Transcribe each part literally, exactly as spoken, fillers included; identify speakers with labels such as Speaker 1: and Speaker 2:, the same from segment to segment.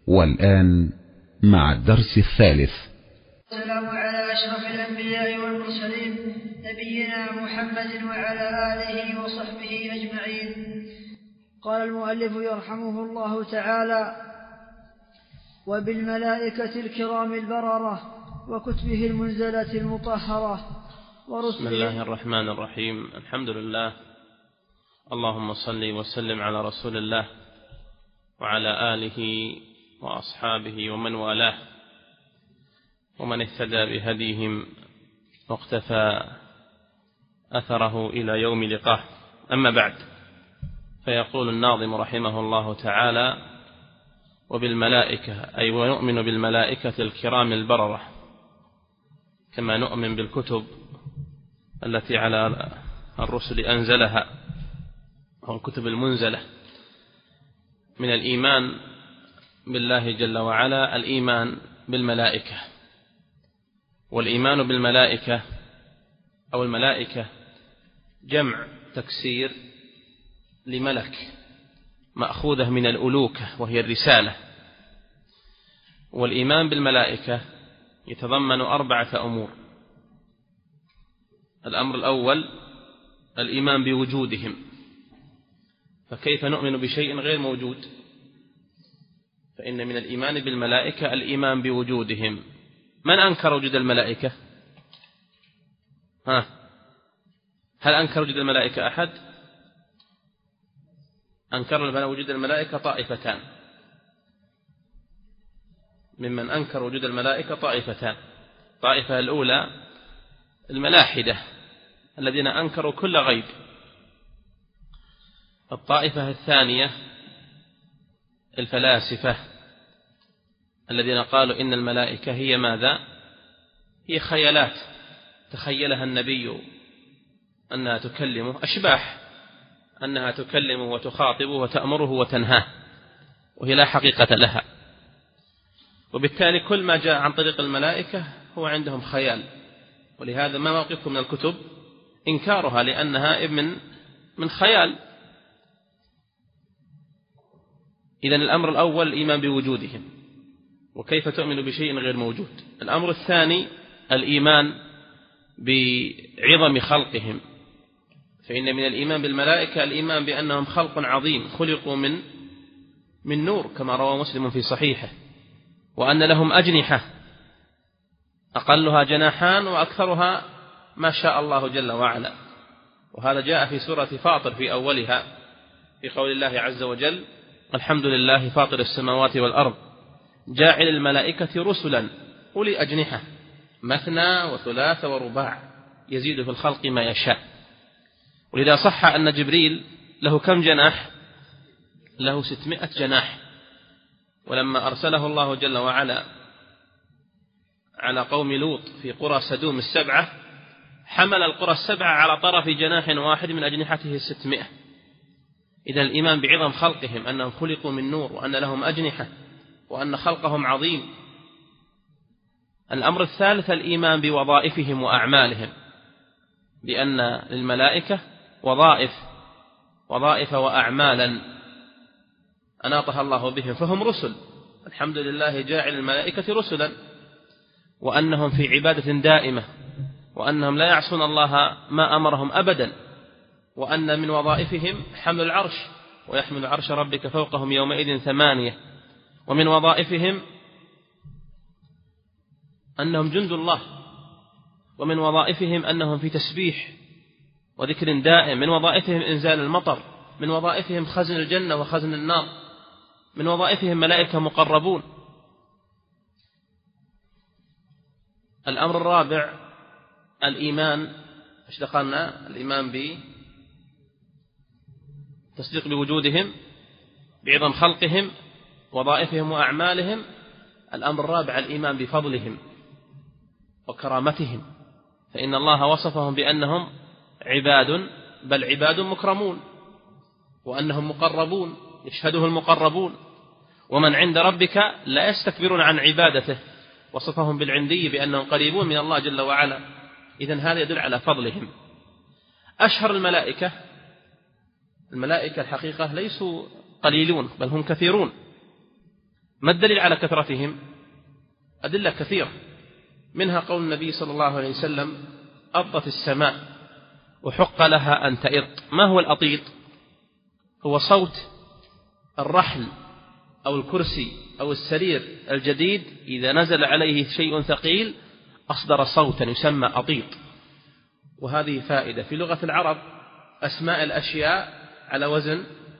Speaker 1: والآن مع الدرس الثالث.
Speaker 2: السلام على أشرف الأنبياء والمرسلين نبينا محمد وعلى آله وصحبه أجمعين. قال المؤلف يرحمه الله تعالى: وبالملائكة الكرام البررة وكتبه المنزلة المطهرة ورسله.
Speaker 3: بسم الله الرحمن الرحيم. الحمد لله، اللهم صل وسلم على رسول الله وعلى آله وأصحابه ومن والاه ومن اهتدى بهديهم واقتفى أثره إلى يوم لقاه. أما بعد، فيقول الناظم رحمه الله تعالى: وبالملائكة، أي ونؤمن بالملائكة الكرام البررة، كما نؤمن بالكتب التي على الرسل أنزلها، وهي الكتب المنزلة. من الإيمان بالله جل وعلا الإيمان بالملائكة، والإيمان بالملائكة أو الملائكة جمع تكسير لملك، مأخوذة من الألوكة وهي الرسالة. والإيمان بالملائكة يتضمن أربعة أمور. الأمر الأول الإيمان بوجودهم، فكيف نؤمن بشيء غير موجود؟ فإن من الإيمان بالملائكة الإيمان بوجودهم. من أنكر وجود الملائكة؟ ها، هل أنكر وجود الملائكة أحد؟ أنكر وجود الملائكة طائفتان. ممن أنكر وجود الملائكة طائفتان. الطائفة الأولى الملاحدة الذين أنكروا كل غيب. الطائفة الثانية الفلاسفة الذين قالوا إن الملائكة هي ماذا؟ هي خيالات تخيلها النبي أنها تكلمه، أشباح، أنها تكلمه وتخاطبه وتأمره وتنهاه، وهي لا حقيقة لها. وبالتالي كل ما جاء عن طريق الملائكة هو عندهم خيال، ولهذا ما موقفهم من الكتب؟ إنكارها، لأنها من من خيال. إذن الأمر الأول الإيمان بوجودهم، وكيف تؤمن بشيء غير موجود. الأمر الثاني الإيمان بعظم خلقهم، فإن من الإيمان بالملائكة الإيمان بأنهم خلق عظيم، خلقوا من من نور، كما روى مسلم في صحيحه، وأن لهم أجنحة أقلها جناحان وأكثرها ما شاء الله جل وعلا. وهذا جاء في سورة فاطر في أولها في قول الله عز وجل: الحمد لله فاطر السماوات والأرض جاعل الملائكة رسلا أولي أجنحة مثنى وثلاث ورباع يزيد في الخلق ما يشاء. ولذا صح أن جبريل له كم جناح؟ له ستمائة جناح. ولما أرسله الله جل وعلا على قوم لوط في قرى سدوم السبعة، حمل القرى السبعة على طرف جناح واحد من أجنحته الستمائة. إذن الإيمان بعظم خلقهم، أنهم خلقوا من نور، وأن لهم أجنحة، وأن خلقهم عظيم. الأمر الثالث الإيمان بوظائفهم وأعمالهم، بأن للملائكة وظائف وظائف وأعمالا أناطها الله بهم، فهم رسل. الحمد لله جاعل الملائكة رسلا، وأنهم في عبادة دائمة، وأنهم لا يعصون الله ما أمرهم أبدا، وأن من وظائفهم حمل العرش، ويحمل عرش ربك فوقهم يومئذ ثمانية. ومن وظائفهم أنهم جند الله، ومن وظائفهم أنهم في تسبيح وذكر دائم، من وظائفهم إنزال المطر، من وظائفهم خزن الجنة وخزن النار، من وظائفهم ملائكة مقربون. الأمر الرابع الإيمان، ايش دخلنا؟ الإيمان بتصديق بوجودهم، بعظم خلقهم، وظائفهم وأعمالهم. الأمر الرابع الإيمان بفضلهم وكرامتهم، فإن الله وصفهم بأنهم عباد، بل عباد مكرمون، وأنهم مقربون يشهده المقربون، ومن عند ربك لا يستكبرون عن عبادته. وصفهم بالعندي بأنهم قريبون من الله جل وعلا. إذن هذا يدل على فضلهم. أشهر الملائكة الملائكة الحقيقة ليسوا قليلون، بل هم كثيرون. ما الدليل على كثرتهم؟ أدلة كثيرة، منها قول النبي صلى الله عليه وسلم: أطت السماء وحق لها أن تئط. ما هو الأطيط؟ هو صوت الرحل أو الكرسي أو السرير الجديد إذا نزل عليه شيء ثقيل أصدر صوتا يسمى أطيط. وهذه فائدة في لغة العرب، أسماء الأشياء على وزن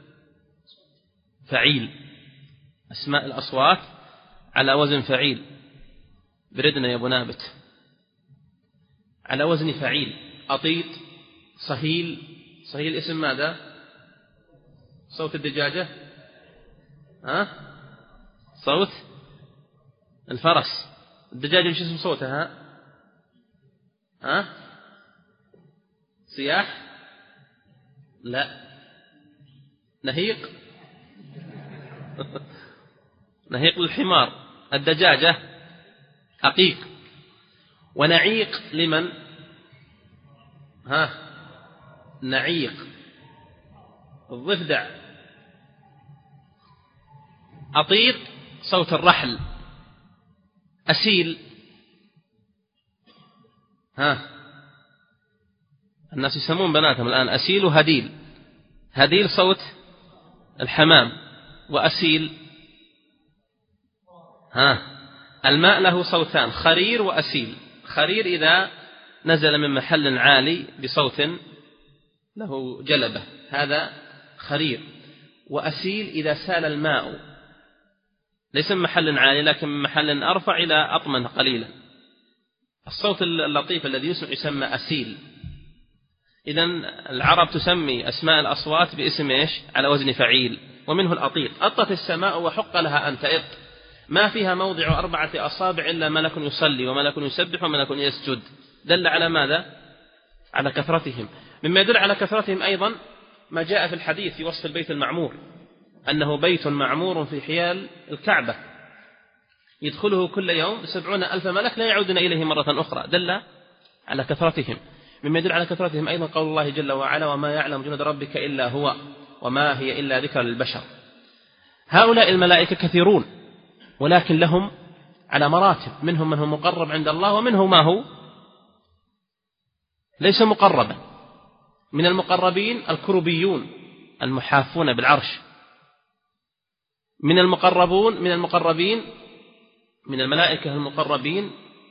Speaker 3: فعيل، أسماء الأصوات على وزن فعيل. بردنا يا أبو نابت، على وزن فعيل. أطيط، صهيل. صهيل اسم ماذا؟ صوت الدجاجة، ها؟ صوت الفرس. الدجاجة ايش اسم صوتها؟ ها؟ صياح؟ لا. نهيق؟ نهيق للحمار. الدجاجة أقيق. ونعيق لمن؟ ها؟ نعيق الضفدع. أطيط صوت الرحل. أسيل، ها؟ الناس يسمون بناتهم الآن أسيل وهديل. هديل صوت الحمام، وأسيل ها الماء له صوتان، خرير وأسيل. خرير إذا نزل من محل عالي بصوت له جلبة، هذا خرير. وأسيل إذا سال الماء ليس من محل عالي لكن من محل أرفع إلى أطمن قليلا، الصوت اللطيف الذي يسمع يسمى أسيل. إذن العرب تسمي أسماء الأصوات باسم إيش؟ على وزن فعيل. ومنه الأطيط. أطت السماء وحق لها أن تئط، ما فيها موضع أربعة أصابع إلا ملك يصلي وملك يسبح وملك يسجد. دل على ماذا؟ على كثرتهم. مما يدل على كثرتهم أيضا ما جاء في الحديث في وصف البيت المعمور، أنه بيت معمور في حيال الكعبة يدخله كل يوم سبعون ألف ملك لا يعودون إليه مرة أخرى. دل على كثرتهم. مما يدل على كثرتهم أيضا قول الله جل وعلا: وما يعلم جنود ربك إلا هو وما هي إلا ذكر للبشر. هؤلاء الملائكة كثيرون، ولكن لهم على مراتب، منهم من هو مقرب عند الله ومنهم ما هو ليس مقربا. من المقربين الكروبيون المحافون بالعرش، من المقربون من المقربين من الملائكة المقربين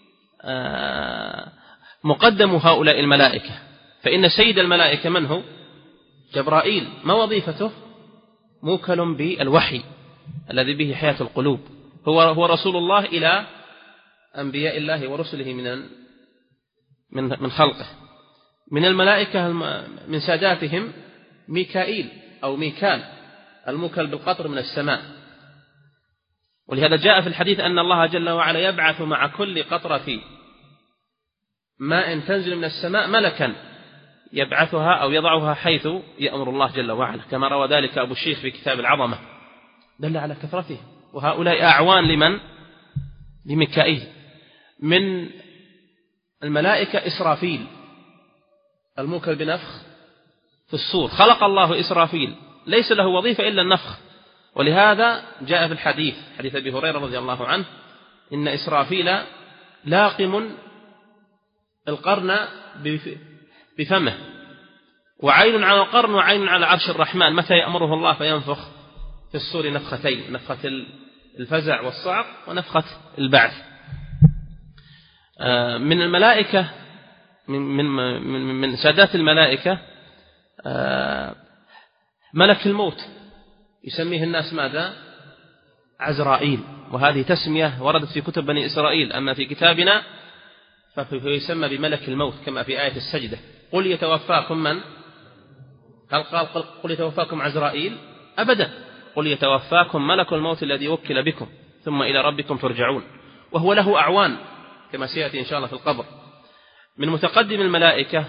Speaker 3: مقدم هؤلاء الملائكة. فإن سيد الملائكة من هو؟ جبرائيل. ما وظيفته؟ موكل بالوحي الذي به حياة القلوب. هو هو رسول الله إلى أنبياء الله ورسله من من من خلقه. من الملائكة من ساداتهم ميكائيل أو ميكال الموكل بالقطر من السماء. ولهذا جاء في الحديث أن الله جل وعلا يبعث مع كل قطرة ماء تنزل من السماء ملكا يبعثها أو يضعها حيث يأمر الله جل وعلا، كما روى ذلك أبو الشيخ في كتاب العظمة. دل على كثرته. وهؤلاء أعوان لمن؟ لميكائيل. من الملائكة إسرافيل الموكل بنفخ في الصور. خلق الله إسرافيل، ليس له وظيفة إلا النفخ. ولهذا جاء في الحديث حديث أبي هريرة رضي الله عنه: إن إسرافيل لاقم القرن بفمه، وعين على القرن وعين على عرش الرحمن، متى يأمره الله فينفخ في الصور نفختين، نفخة الفزع والصعق ونفخة البعث. من الملائكة من من من سادات الملائكة ملك الموت، يسميه الناس ماذا؟ عزرائيل. وهذه تسمية وردت في كتب بني إسرائيل، أما في كتابنا فيسمى بملك الموت كما في آية السجدة: قل يتوفاكم من؟ هل قال قل يتوفاكم عزرائيل؟ أبدا، قل يتوفاكم ملك الموت الذي وكل بكم ثم إلى ربكم ترجعون. وهو له أعوان كما سيأتي إن شاء الله في القبر. من متقدم الملائكة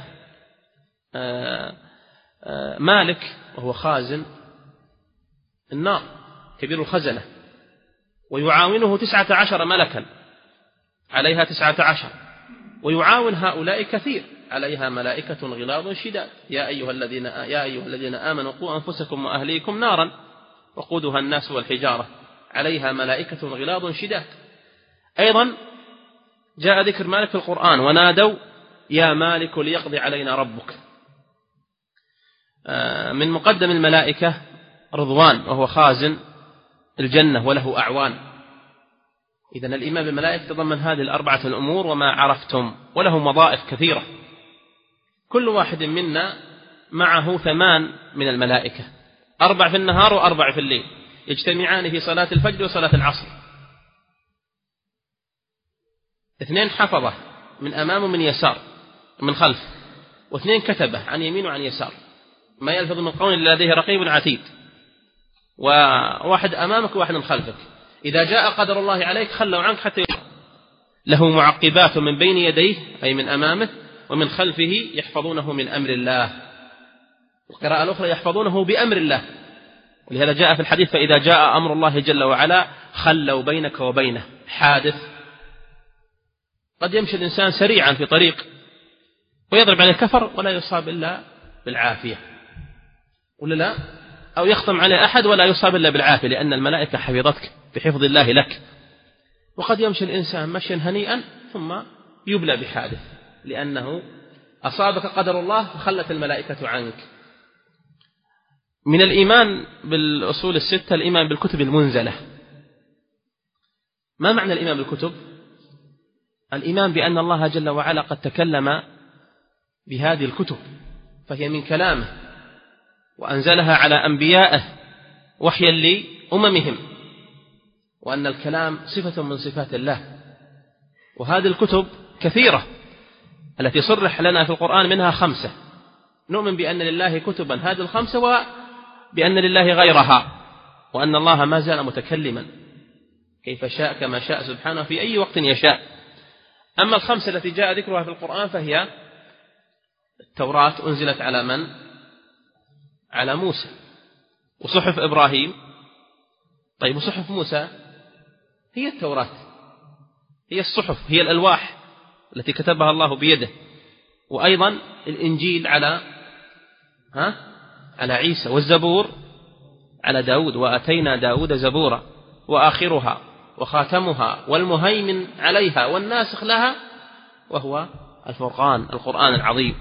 Speaker 3: مالك، وهو خازن النار كبير الخزنة، ويعاونه تسعة عشر ملكا عليها تسعة عشر، ويعاون هؤلاء كثير عليها ملائكة غلاظ شداد. يا أيها الذين يا أيها الذين آمنوا قوا أنفسكم وأهليكم نارا وقودها الناس والحجارة عليها ملائكة غلاظ شداد. أيضا جاء ذكر مالك في القرآن: ونادوا يا مالك ليقضي علينا ربك. من مقدم الملائكة رضوان وهو خازن الجنة وله أعوان. إذن الإيمان بالملائكة تضمن هذه الأربعة الأمور وما عرفتم، وله وظائف كثيرة. كل واحد منا معه ثمان من الملائكة، أربع في النهار وأربع في الليل، يجتمعان في صلاة الفجر وصلاة العصر. اثنين حفظة من أمام ومن يسار ومن خلف، واثنين كتبة عن يمين وعن يسار، ما يلفظ من قول إلا لديه رقيب عتيد. وواحد أمامك وواحد من خلفك، إذا جاء قدر الله عليك خلوا عنك حتى يقرأ. له معقبات من بين يديه أي من أمامه ومن خلفه يحفظونه من أمر الله. القراءة الأخرى يحفظونه بأمر الله، ولهذا جاء في الحديث: فإذا جاء أمر الله جل وعلا خلوا بينك وبينه. حادث قد يمشي الإنسان سريعا في طريق ويضرب عليه كفر ولا يصاب إلا بالعافية، ولا لا؟ أو يخطم عليه أحد ولا يصاب إلا بالعافية، لأن الملائكة حفظتك بحفظ الله لك. وقد يمشي الإنسان مشيا هنيئا ثم يبلى بحادث لأنه أصابك قدر الله فخلت الملائكة عنك. من الإيمان بالأصول الستة الإيمان بالكتب المنزلة. ما معنى الإيمان بالكتب؟ الإيمان بأن الله جل وعلا قد تكلم بهذه الكتب فهي من كلامه، وأنزلها على أنبيائه وحيا لأممهم، وأن الكلام صفة من صفات الله. وهذه الكتب كثيرة التي صرح لنا في القرآن منها خمسة. نؤمن بأن لله كتبا هذه الخمسة، وبأن لله غيرها، وأن الله ما زال متكلما كيف شاء كما شاء سبحانه في أي وقت يشاء. أما الخمسة التي جاء ذكرها في القرآن فهي: التوراة أنزلت على من؟ على موسى. وصحف إبراهيم. طيب وصحف موسى هي التوراة، هي الصحف، هي الألواح التي كتبها الله بيده. وأيضا الإنجيل على ها على عيسى، والزبور على داود: وأتينا داود زبورا. وآخرها وخاتمها والمهيمن عليها والناسخ لها وهو الفرقان القرآن العظيم.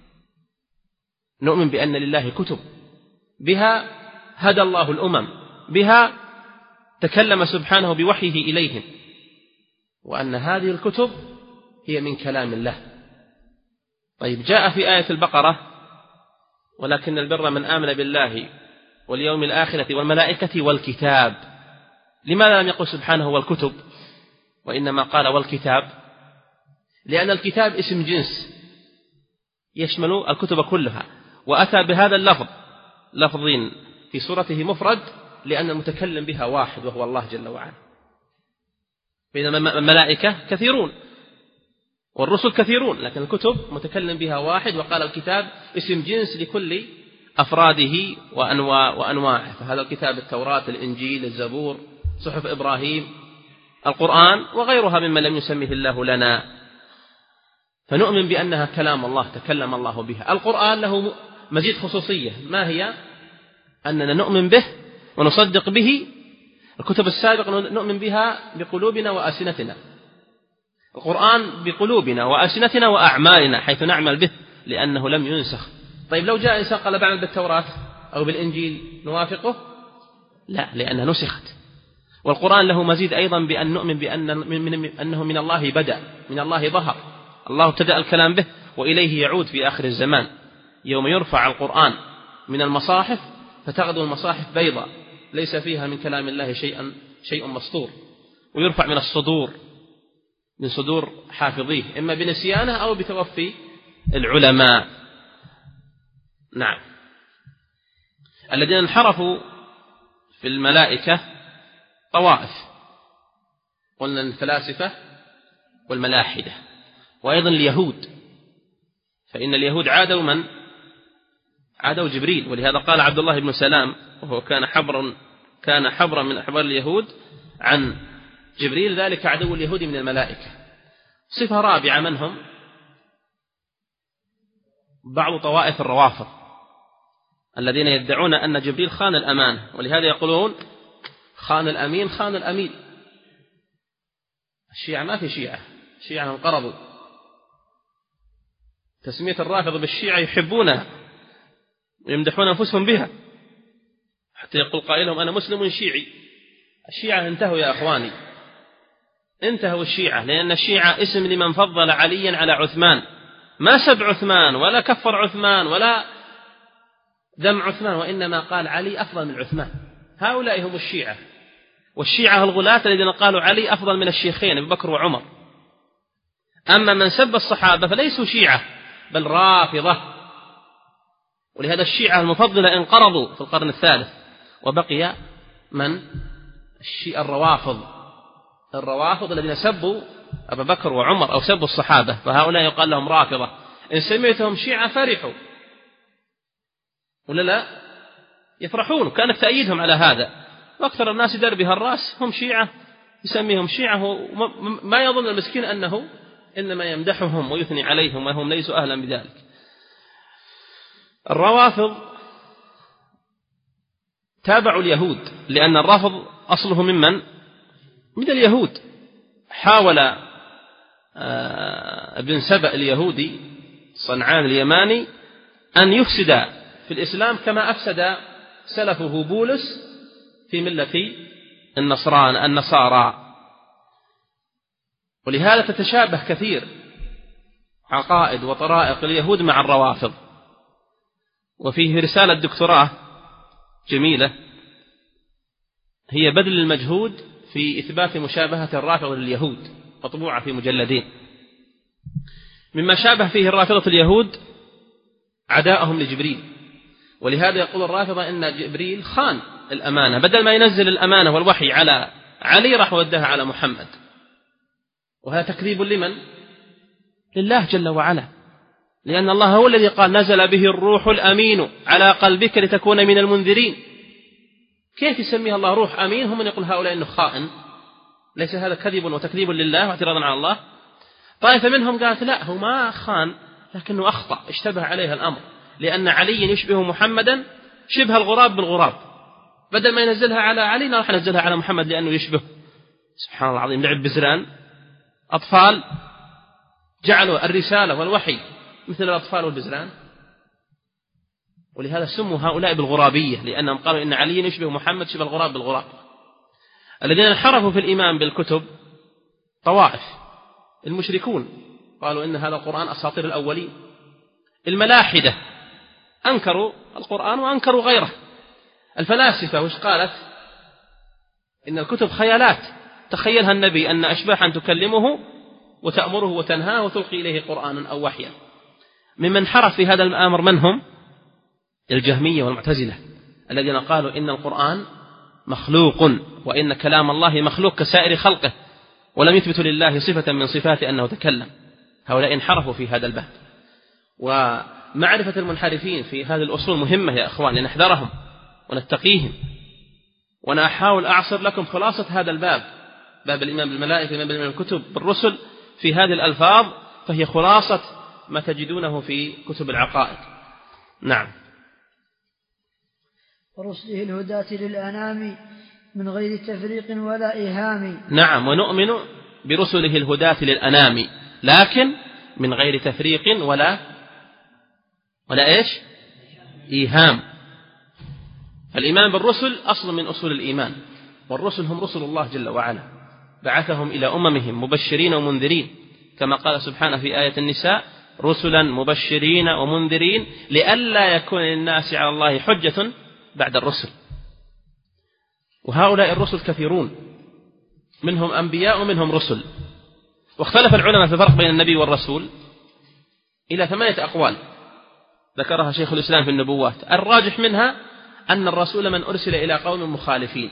Speaker 3: نؤمن بأن لله كتب بها هدى الله الأمم، بها تكلم سبحانه بوحيه إليهم، وأن هذه الكتب هي من كلام الله. طيب جاء في آية البقرة: ولكن البر من آمن بالله واليوم الآخرة والملائكة والكتاب. لماذا لم يقل سبحانه والكتب وإنما قال والكتاب؟ لأن الكتاب اسم جنس يشمل الكتب كلها، وأتى بهذا اللفظ لفظين في سورته مفرد لأن المتكلم بها واحد وهو الله جل وعلا. بينما الملائكة كثيرون والرسل كثيرون، لكن الكتب متكلم بها واحد، وقال الكتاب اسم جنس لكل أفراده وأنواع وأنواعه. فهذا الكتاب التوراة، الإنجيل، الزبور، صحف إبراهيم، القرآن وغيرها مما لم يسميه الله لنا. فنؤمن بأنها كلام الله تكلم الله بها. القرآن له مزيد خصوصية، ما هي؟ أننا نؤمن به ونصدق به. الكتب السابقة نؤمن بها بقلوبنا وألسنتنا، القرآن بقلوبنا وألسنتنا وأعمالنا حيث نعمل به لأنه لم ينسخ. طيب لو جاء إنسان قال بعمل بالتوراة أو بالإنجيل نوافقه؟ لا، لأنها نسخت. والقرآن له مزيد أيضا بأن نؤمن بأن من أنه من الله بدأ، من الله ظهر، الله ابتدأ الكلام به وإليه يعود في آخر الزمان، يوم يرفع القرآن من المصاحف فتغدو المصاحف بيضاء ليس فيها من كلام الله شيئا شيء مسطور، ويرفع من الصدور، من صدور حافظيه، إما بنسيانه أو بتوفي العلماء. نعم. الذين انحرفوا في الملائكة طوائف، قلنا الفلاسفة والملاحدة، وأيضا اليهود. فإن اليهود عادوا من؟ عادوا جبريل، ولهذا قال عبد الله بن سلام وهو كان حبرا كان حبرا من أحبار اليهود عن جبريل: ذلك عدو اليهود من الملائكة. صفة رابعة من هم؟ بعض طوائف الروافض الذين يدعون أن جبريل خان الأمانة، ولهذا يقولون خان الأمين خان الأمين. الشيعة ما في شيعة، الشيعة انقرضوا. تسمية الرافضة بالشيعة يحبونها ويمدحون أنفسهم بها، حتى يقول قائلهم أنا مسلم شيعي. الشيعة انتهوا يا أخواني، انتهوا الشيعة، لأن الشيعة اسم لمن فضل عليا على عثمان، ما سب عثمان ولا كفر عثمان ولا دم عثمان، وإنما قال علي أفضل من عثمان. هؤلاء هم الشيعة. والشيعة الغلاة الذين قالوا علي أفضل من الشيخين أبي بكر وعمر. أما من سب الصحابة فليسوا شيعة بل رافضة. ولهذا الشيعة المفضلة انقرضوا في القرن الثالث، وبقي من الشيعة الروافض، الروافض الذين سبوا أبا بكر وعمر أو سبوا الصحابة، فهؤلاء يقال لهم رافضة. إن سميتهم شيعة فرحوا ولا لا؟ يفرحون، كانت تأييدهم على هذا. وأكثر الناس دربها الرأس هم شيعة، يسميهم شيعة، ما يظن المسكين أنه إنما يمدحهم ويثني عليهم وهم ليسوا أهلا بذلك. الروافض تابعوا اليهود، لأن الرافض أصله ممن؟ من اليهود. حاول ابن سبأ اليهودي صنعان اليماني أن يفسد في الإسلام كما أفسد سلفه بولس في ملة النصران النصارى. ولهذا تتشابه كثير عقائد وطرائق اليهود مع الروافض. وفيه رسالة دكتوراه جميلة هي بذل المجهود في إثبات مشابهة الرافضة لليهود، مطبوعة في مجلدين. مما شابه فيه الرافضة اليهود عداءهم لجبريل، ولهذا يقول الرافضة إن جبريل خان الأمانة، بدل ما ينزل الأمانة والوحي على علي راح ودها على محمد. وهذا تكذيب لمن؟ لله جل وعلا، لأن الله هو الذي قال نزل به الروح الأمين على قلبك لتكون من المنذرين. كيف يسميها الله روح أمين؟ هم من يقول هؤلاء إنه خائن. ليس هذا كذب وتكذيب لله واعتراضا على الله؟ طائفة منهم قالت لا، هو ما خان لكنه أخطأ، اشتبه عليها الأمر، لأن علي يشبه محمدا شبه الغراب بالغراب، بدل ما ينزلها على علي راح ننزلها على محمد لأنه يشبه. سبحان الله العظيم، لعب بزران أطفال جعلوا الرسالة والوحي مثل الأطفال والبزران. ولهذا سموا هؤلاء بالغرابية، لأنهم قالوا إن علي يشبه محمد شبه الغراب بالغراب. الذين انحرفوا في الإيمان بالكتب طوائف، المشركون قالوا إن هذا القرآن أساطير الأولين. الملاحدة أنكروا القرآن وأنكروا غيره. الفلاسفة وش قالت؟ إن الكتب خيالات تخيلها النبي أن أشباحا تكلمه وتأمره وتنهاه وتلقي إليه قرآنا أو وحيا. ممن انحرف في هذا الأمر من هم؟ الجهمية والمعتزلة الذين قالوا إن القرآن مخلوق وإن كلام الله مخلوق كسائر خلقه، ولم يثبتوا لله صفة من صفاته أنه تكلم. هؤلاء انحرفوا في هذا الباب. ومعرفة المنحرفين في هذه الأصول مهمة يا أخوان، لنحذرهم ونتقيهم. وأنا أحاول أعصر لكم خلاصة هذا الباب، باب الإيمان بالملائكة، الإيمان بالكتب بالرسل، في هذه الألفاظ، فهي خلاصة ما تجدونه في كتب العقائد. نعم.
Speaker 2: ورسله الهداة للأنام من غير تفريق ولا إيهام.
Speaker 3: نعم، ونؤمن برسله الهداة للأنام، لكن من غير تفريق ولا ولا إيش؟ إيهام. فالإيمان بالرسل أصل من أصول الإيمان، والرسل هم رسل الله جل وعلا، بعثهم إلى أممهم مبشرين ومنذرين، كما قال سبحانه في آية النساء: رسلا مبشرين ومنذرين لئلا يكون للناس على الله حجة بعد الرسل. وهؤلاء الرسل كثيرون، منهم أنبياء ومنهم رسل. واختلف العلماء في الفرق بين النبي والرسول إلى ثمانية أقوال ذكرها شيخ الإسلام في النبوات. الراجح منها أن الرسول من أرسل إلى قوم مخالفين،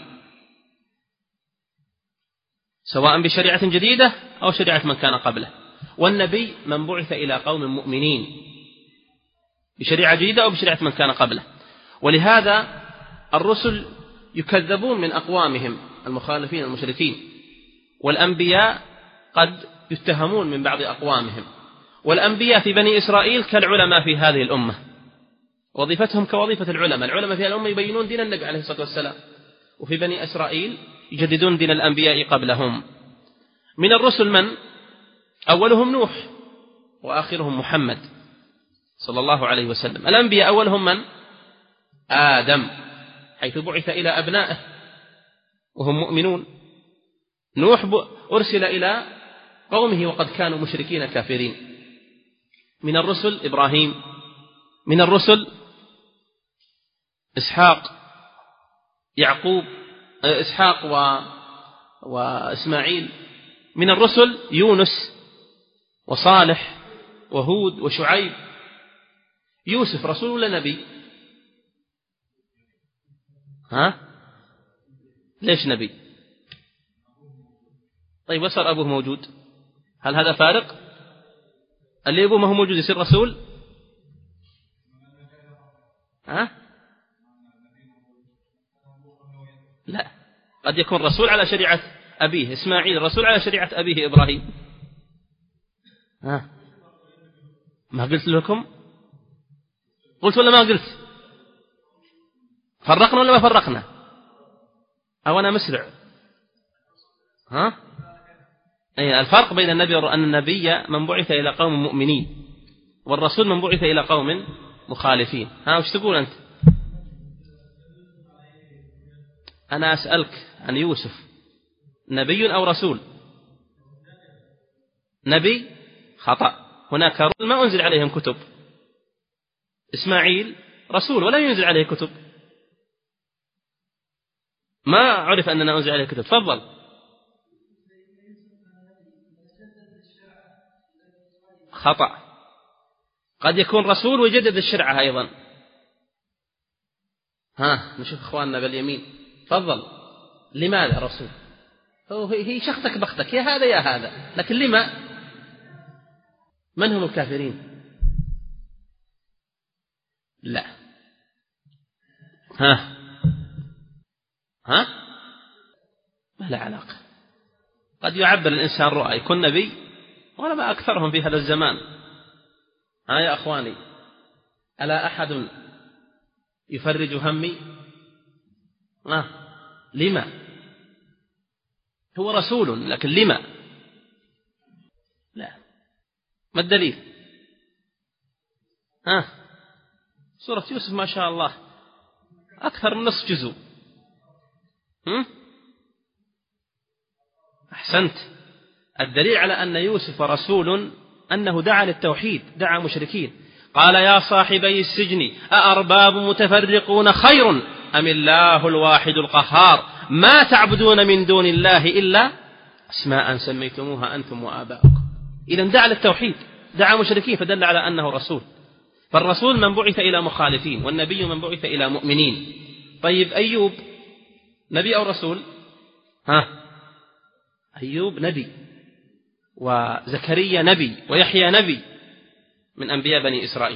Speaker 3: سواء بشريعة جديدة أو شريعة من كان قبله. والنبي من بعث إلى قوم مؤمنين بشريعة جديدة أو بشريعة من كان قبله. ولهذا الرسل يكذبون من أقوامهم المخالفين المشركين، والأنبياء قد يتهمون من بعض أقوامهم. والأنبياء في بني إسرائيل كالعلماء في هذه الأمة، وظيفتهم كوظيفة العلماء. العلماء في الأمة يبينون دين النبي عليه الصلاة والسلام، وفي بني إسرائيل يجددون دين الأنبياء قبلهم. من الرسل من؟ أولهم نوح وآخرهم محمد صلى الله عليه وسلم. الأنبياء أولهم من؟ آدم، حيث بعث إلى أبنائه وهم مؤمنون. نوح أرسل إلى قومه وقد كانوا مشركين كافرين. من الرسل إبراهيم، من الرسل إسحاق يعقوب إسحاق و... وإسماعيل. من الرسل يونس وصالح وهود وشعيب. يوسف رسول ولا نبي؟ ها؟ ليش نبي؟ طيب وصار أبوه موجود، هل هذا فارق؟ اللي أبوه ما هو موجود يصير رسول؟ ها؟ لا، قد يكون رسول على شريعة أبيه إسماعيل، رسول على شريعة أبيه إبراهيم. ها؟ ما قلت لكم؟ قلت ولا ما قلت؟ فرقنا ولا ما فرقنا؟ أو أنا مسرع؟ ها؟ أي الفرق بين النبي أن النبي من بعث إلى قوم مؤمنين، والرسول من بعث إلى قوم مخالفين. ها وش تقول أنت؟ أنا أسألك عن يوسف، نبي أو رسول؟ نبي، خطأ. هناك رسل ما أنزل عليهم كتب. إسماعيل رسول ولا ينزل عليه كتب، ما عرف أننا أنزل عليه كتب. تفضل. خطأ، قد يكون رسول ويجدد الشرعة أيضا. ها نشوف إخواننا باليمين. تفضل. لماذا رسول؟ هي شختك بختك، يا هذا يا هذا، لكن لما؟ من هم الكافرين؟ لا. ها ها ما لا علاقة. قد يعبر الإنسان رؤى يكون نبي، ولا ما أكثرهم في هذا الزمان. ها يا أخواني، ألا أحد يفرج همي؟ آه. لما؟ هو رسول لكن لما؟ لا. ما الدليل؟ ها سورة يوسف ما شاء الله أكثر من نصف جزء. هم؟ أحسنت. الدليل على أن يوسف رسول أنه دعا للتوحيد، دعا مشركين. قال يا صاحبي السجن أأرباب متفرقون خير أم الله الواحد القهار ما تعبدون من دون الله إلا أسماء سميتموها أنتم وآباؤكم. إذن دعا للتوحيد، دعا مشركين، فدل على أنه رسول. فالرسول من بعث إلى مخالفين، والنبي من بعث إلى مؤمنين. طيب أيوب نبي أو رسول؟ ها أيوب نبي، وزكريا نبي، ويحيى نبي من أنبياء بني إسرائيل.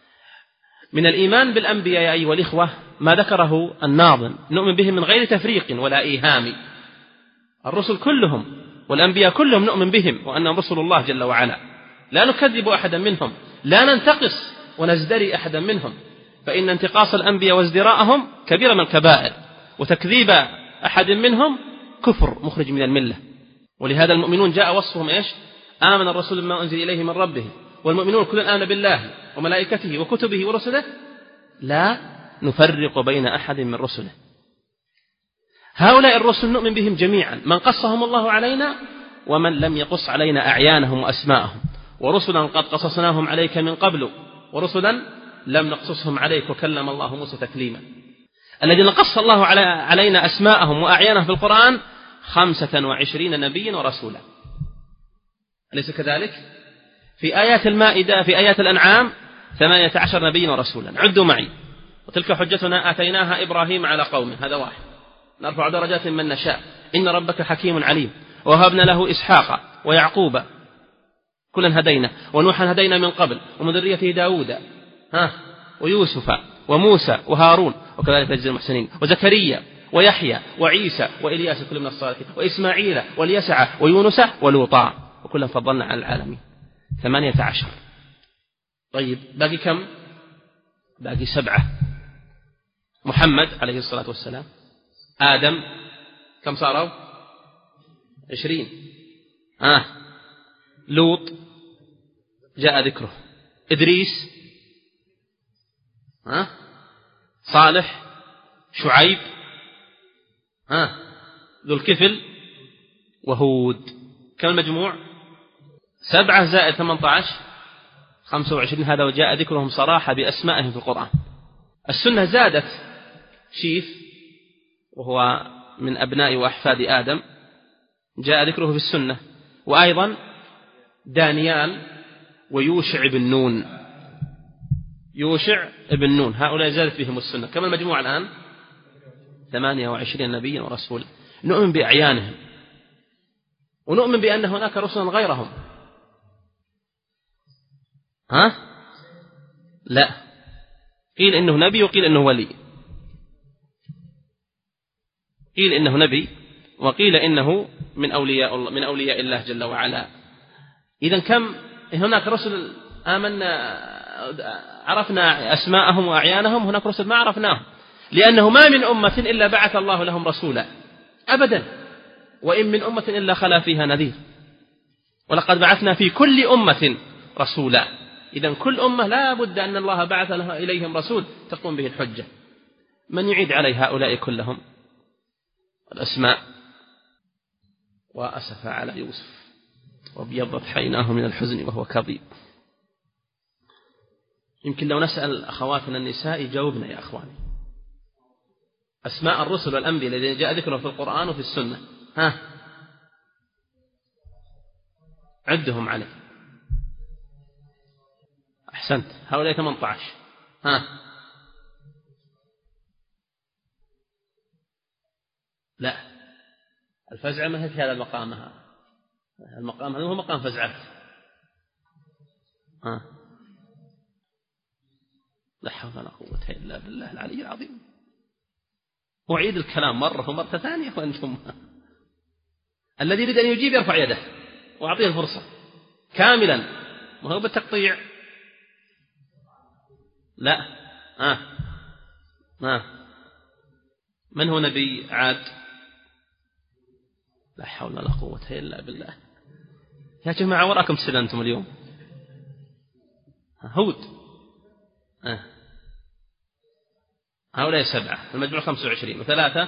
Speaker 3: من الإيمان بالأنبياء يا أيها الإخوة ما ذكره الناظم، نؤمن بهم من غير تفريق ولا إيهام. الرسل كلهم والأنبياء كلهم نؤمن بهم وأنهم رسل الله جل وعلا، لا نكذب أحدا منهم، لا ننتقص ونزدري أحدا منهم، فإن انتقاص الأنبياء وازدراءهم كبيرة من الكبائر، وتكذيب أحد منهم كفر مخرج من الملة. ولهذا المؤمنون جاء وصفهم إيش؟ آمن الرسول بما أنزل إليه من ربه والمؤمنون كل آمن بالله وملائكته وكتبه ورسله لا نفرق بين أحد من رسله. هؤلاء الرسل نؤمن بهم جميعا، من قصهم الله علينا ومن لم يقص علينا أعيانهم وأسماءهم. ورسلا قد قصصناهم عليك من قبل ورسلا لم نقصصهم عليك وكلم الله موسى تكليما. الذين قص الله علينا أسماءهم وأعيانهم في القرآن خمسة وعشرين نبيا ورسولا، أليس كذلك؟ في آيات المائدة في آيات الأنعام ثمانية عشر نبيا ورسولا. عدوا معي. وتلك حجتنا آتيناها إبراهيم على قومه، هذا واحد، نرفع درجات من نشاء، إن ربك حكيم عليم. وهبنا له إسحاق ويعقوب كلا هدينا، ونوحا هدينا من قبل ومن ذريته داود ها ويوسف وموسى وهارون وكذلك نجزي المحسنين، وزكريا ويحيى وعيسى وإلياس كل من الصالحين، وإسماعيل واليسع ويونس ولوطا وكلا فضلنا على العالمين. ثمانية عشر. طيب باقي كم؟ باقي سبعة. محمد عليه الصلاة والسلام آدم كم صاروا؟ عشرين. آه لوط جاء ذكره. إدريس، آه صالح، شعيب، آه ذو الكفل، وهود. كم المجموع؟ سبعة زائد ثمانية عشر خمسة وعشرين. هذا وجاء ذكرهم صراحة بأسمائهم في القرآن. السنة زادت شيف وهو من أبناء وأحفاد آدم، جاء ذكره في السنة. وأيضا دانيال ويوشع بن نون، يوشع بن نون، هؤلاء زادت فيهم السنة. كم المجموع الآن؟ ثمانية وعشرين نبيا ورسولا. نؤمن بأعيانهم ونؤمن بأن هناك رسلا غيرهم. ها؟ لا، قيل إنه نبي وقيل إنه ولي، قيل إنه نبي وقيل إنه من أولياء الله، من أولياء الله جل وعلا. إذن كم هناك رسل آمنا عرفنا أسماءهم وأعيانهم، هناك رسل ما عرفناهم، لأنه ما من أمة إلا بعث الله لهم رسولا أبدا، وإن من أمة إلا خلا فيها نذير، ولقد بعثنا في كل أمة رسولا. إذن كل أمة لا بد أن الله بعث لها إليهم رسول تقوم به الحجة. من يعيد علي هؤلاء كلهم الأسماء؟ وأسف على يوسف وابيضت عيناه من الحزن وهو كظيم. يمكن لو نسأل أخواتنا النساء يجاوبنا يا أخواني. أسماء الرسل والأنبياء الذين جاء ذكرهم في القرآن وفي السنة، ها عدهم عليه. أحسنت، هؤلاء ثمانية عشر. ها لا، الفزعة ما هي في هذا المقام، المقام هذا هو مقام فزعة. ها لا حول ولا قوة إلا بالله العلي العظيم. أعيد الكلام مرة ومرة ثانية وأنتم. الذي يريد أن يجيب يرفع يده وأعطيه الفرصة كاملا، ما هو بالتقطيع. لا. آه. آه. من هو نبي عاد؟ لا حول ولا قوة إلا بالله. يا جماعة وراكم تسأل أنتم اليوم. هود. آه. هؤلاء سبعة، المجموع خمسة وعشرين، وثلاثة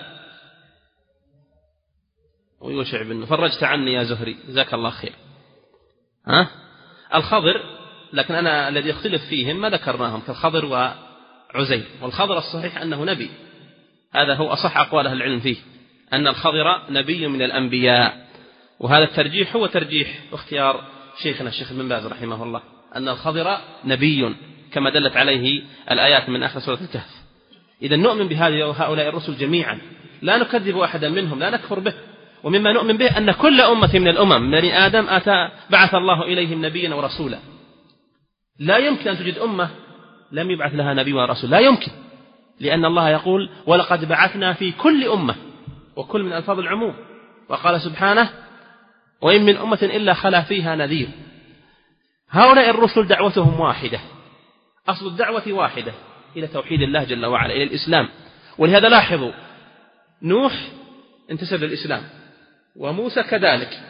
Speaker 3: ويوشع بن. فرجت عني يا زهري، جزاك الله خير. ها؟ الخضر، لكن أنا الذي اختلف فيهم ما ذكرناهم كالخضر وعزير. والخضر الصحيح أنه نبي، هذا هو أصح أقوال أهل العلم فيه، أن الخضر نبي من الأنبياء. وهذا الترجيح هو ترجيح واختيار شيخنا الشيخ ابن باز رحمه الله، أن الخضر نبي كما دلت عليه الآيات من آخر سورة الكهف. إذا نؤمن بهؤلاء الرسل جميعا، لا نكذب أحدا منهم، لا نكفر به. ومما نؤمن به أن كل أمة من الأمم من بني آدم أتى بعث الله إليهم نبيا ورسولا. لا يمكن أن توجد أمة لم يبعث لها نبي ورسول، لا يمكن، لأن الله يقول ولقد بعثنا في كل أمة، وكل من ألفاظ العموم. وقال سبحانه وإن من أمة إلا خلا فيها نذير. هؤلاء الرسل دعوتهم واحدة، أصل الدعوة واحدة، إلى توحيد الله جل وعلا، إلى الإسلام. ولهذا لاحظوا نوح انتسب للإسلام، وموسى كذلك،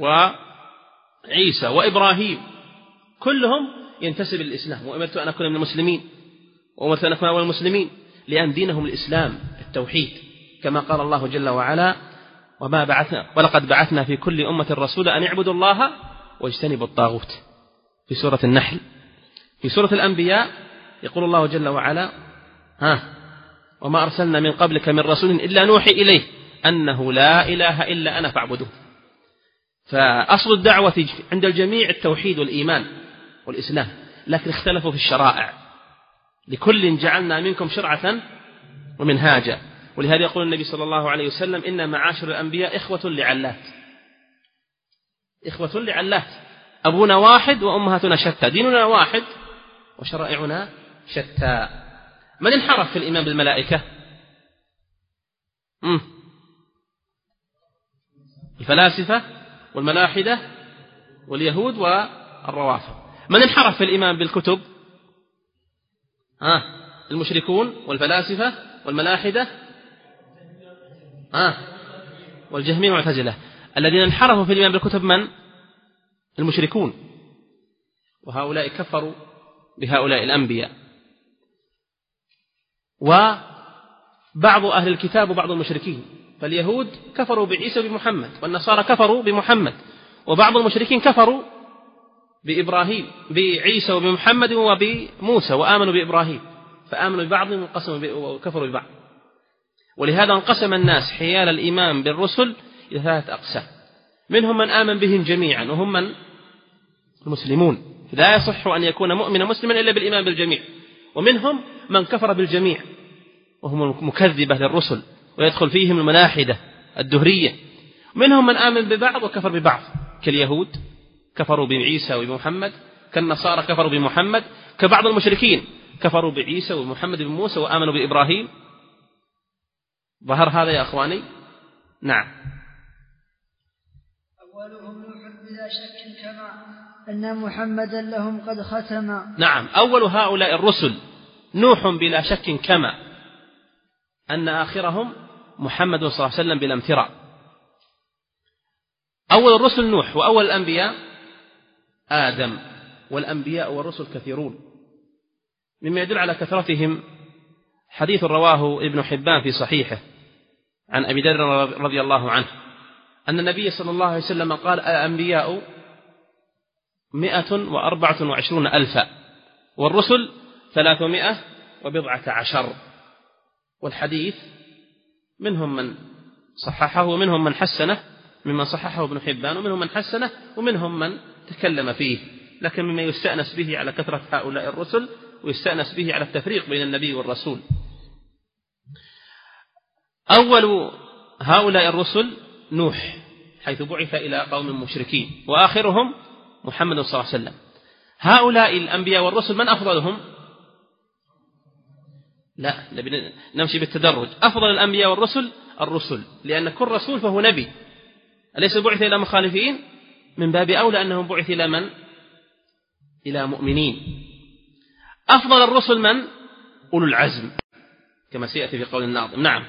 Speaker 3: وعيسى وإبراهيم كلهم ينتسب للإسلام. وأمرت أن أكون من المسلمين، وأمرت أن أكون أول المسلمين، لأن دينهم الإسلام التوحيد، كما قال الله جل وعلا وما بعثنا ولقد بعثنا في كل أمة رسولا أن يعبدوا الله واجتنبوا الطاغوت في سورة النحل. في سورة الأنبياء يقول الله جل وعلا ها وما أرسلنا من قبلك من رسول إلا نوحي إليه أنه لا إله إلا أنا فاعبدوه. فأصل الدعوة عند الجميع التوحيد والإيمان والإسلام، لكن اختلفوا في الشرائع. لكل جعلنا منكم شرعة ومنهاجا. ولهذا يقول النبي صلى الله عليه وسلم إن معاشر الأنبياء إخوة لعلات، إخوة لعلات، أبونا واحد وأمهاتنا شتى، ديننا واحد وشرائعنا شتى. من انحرف في الإيمان بالملائكة؟ مم. الفلاسفة والملاحدة واليهود والروافض. من انحرف في الإيمان بالكتب؟ آه. المشركون والفلاسفة والملاحدة آه والجهمية والمعتزلة. الذين انحرفوا في الإيمان بالكتب من؟ المشركون، وهؤلاء كفروا بهؤلاء الأنبياء. وبعض أهل الكتاب وبعض المشركين، فاليهود كفروا بعيسى وبمحمد، والنصارى كفروا بمحمد، وبعض المشركين كفروا بإبراهيم بعيسى وبمحمد وبموسى وآمنوا بإبراهيم، فآمنوا ببعض وكفروا ببعض. ولهذا انقسم الناس حيال الإيمان بالرسل إلى ثلاثة أقسام: منهم من آمن بهم جميعا وهم من المسلمون، لا يصح أن يكون مؤمنا مسلما إلا بالإيمان بالجميع، ومنهم من كفر بالجميع وهم مكذبة للرسل ويدخل فيهم الملاحدة الدهرية، منهم من آمن ببعض وكفر ببعض، كاليهود كفروا بعيسى وبمحمد، كالنصارى كفروا بمحمد، كبعض المشركين كفروا بعيسى ومحمد بن موسى وآمنوا بإبراهيم. ظهر هذا يا أخواني؟ نعم.
Speaker 2: أولهم نوح بلا شك كما أن محمدا لهم قد ختم.
Speaker 3: نعم، أول هؤلاء الرسل نوح بلا شك كما أن آخرهم محمد صلى الله عليه وسلم بلا امتراء. أول الرسل نوح، وأول الأنبياء آدم، والأنبياء والرسل كثيرون، مما يدل على كثرتهم حديث رواه ابن حبان في صحيحه عن أبي ذر رضي الله عنه أن النبي صلى الله عليه وسلم قال: الأنبياء مئة وأربعة وعشرون ألفا والرسل ثلاثمائة وبضعة عشر. والحديث منهم من صححه ومنهم من حسنه، ممن صححه ابن حبان، ومنهم من حسنه ومنهم من تكلم فيه، لكن مما يستأنس به على كثرة هؤلاء الرسل ويستأنس به على التفريق بين النبي والرسول. أول هؤلاء الرسل نوح حيث بعث إلى قوم مشركين، وآخرهم محمد صلى الله عليه وسلم. هؤلاء الأنبياء والرسل من أفضلهم؟ لا، نمشي بالتدرج. أفضل الأنبياء والرسل الرسل، لأن كل رسول فهو نبي، أليس بعث إلى مخالفين؟ من باب أولى أنهم بعث إلى من؟ إلى مؤمنين. أفضل الرسل من؟ أولو العزم، كما سيأتي في قول الناظم. نعم.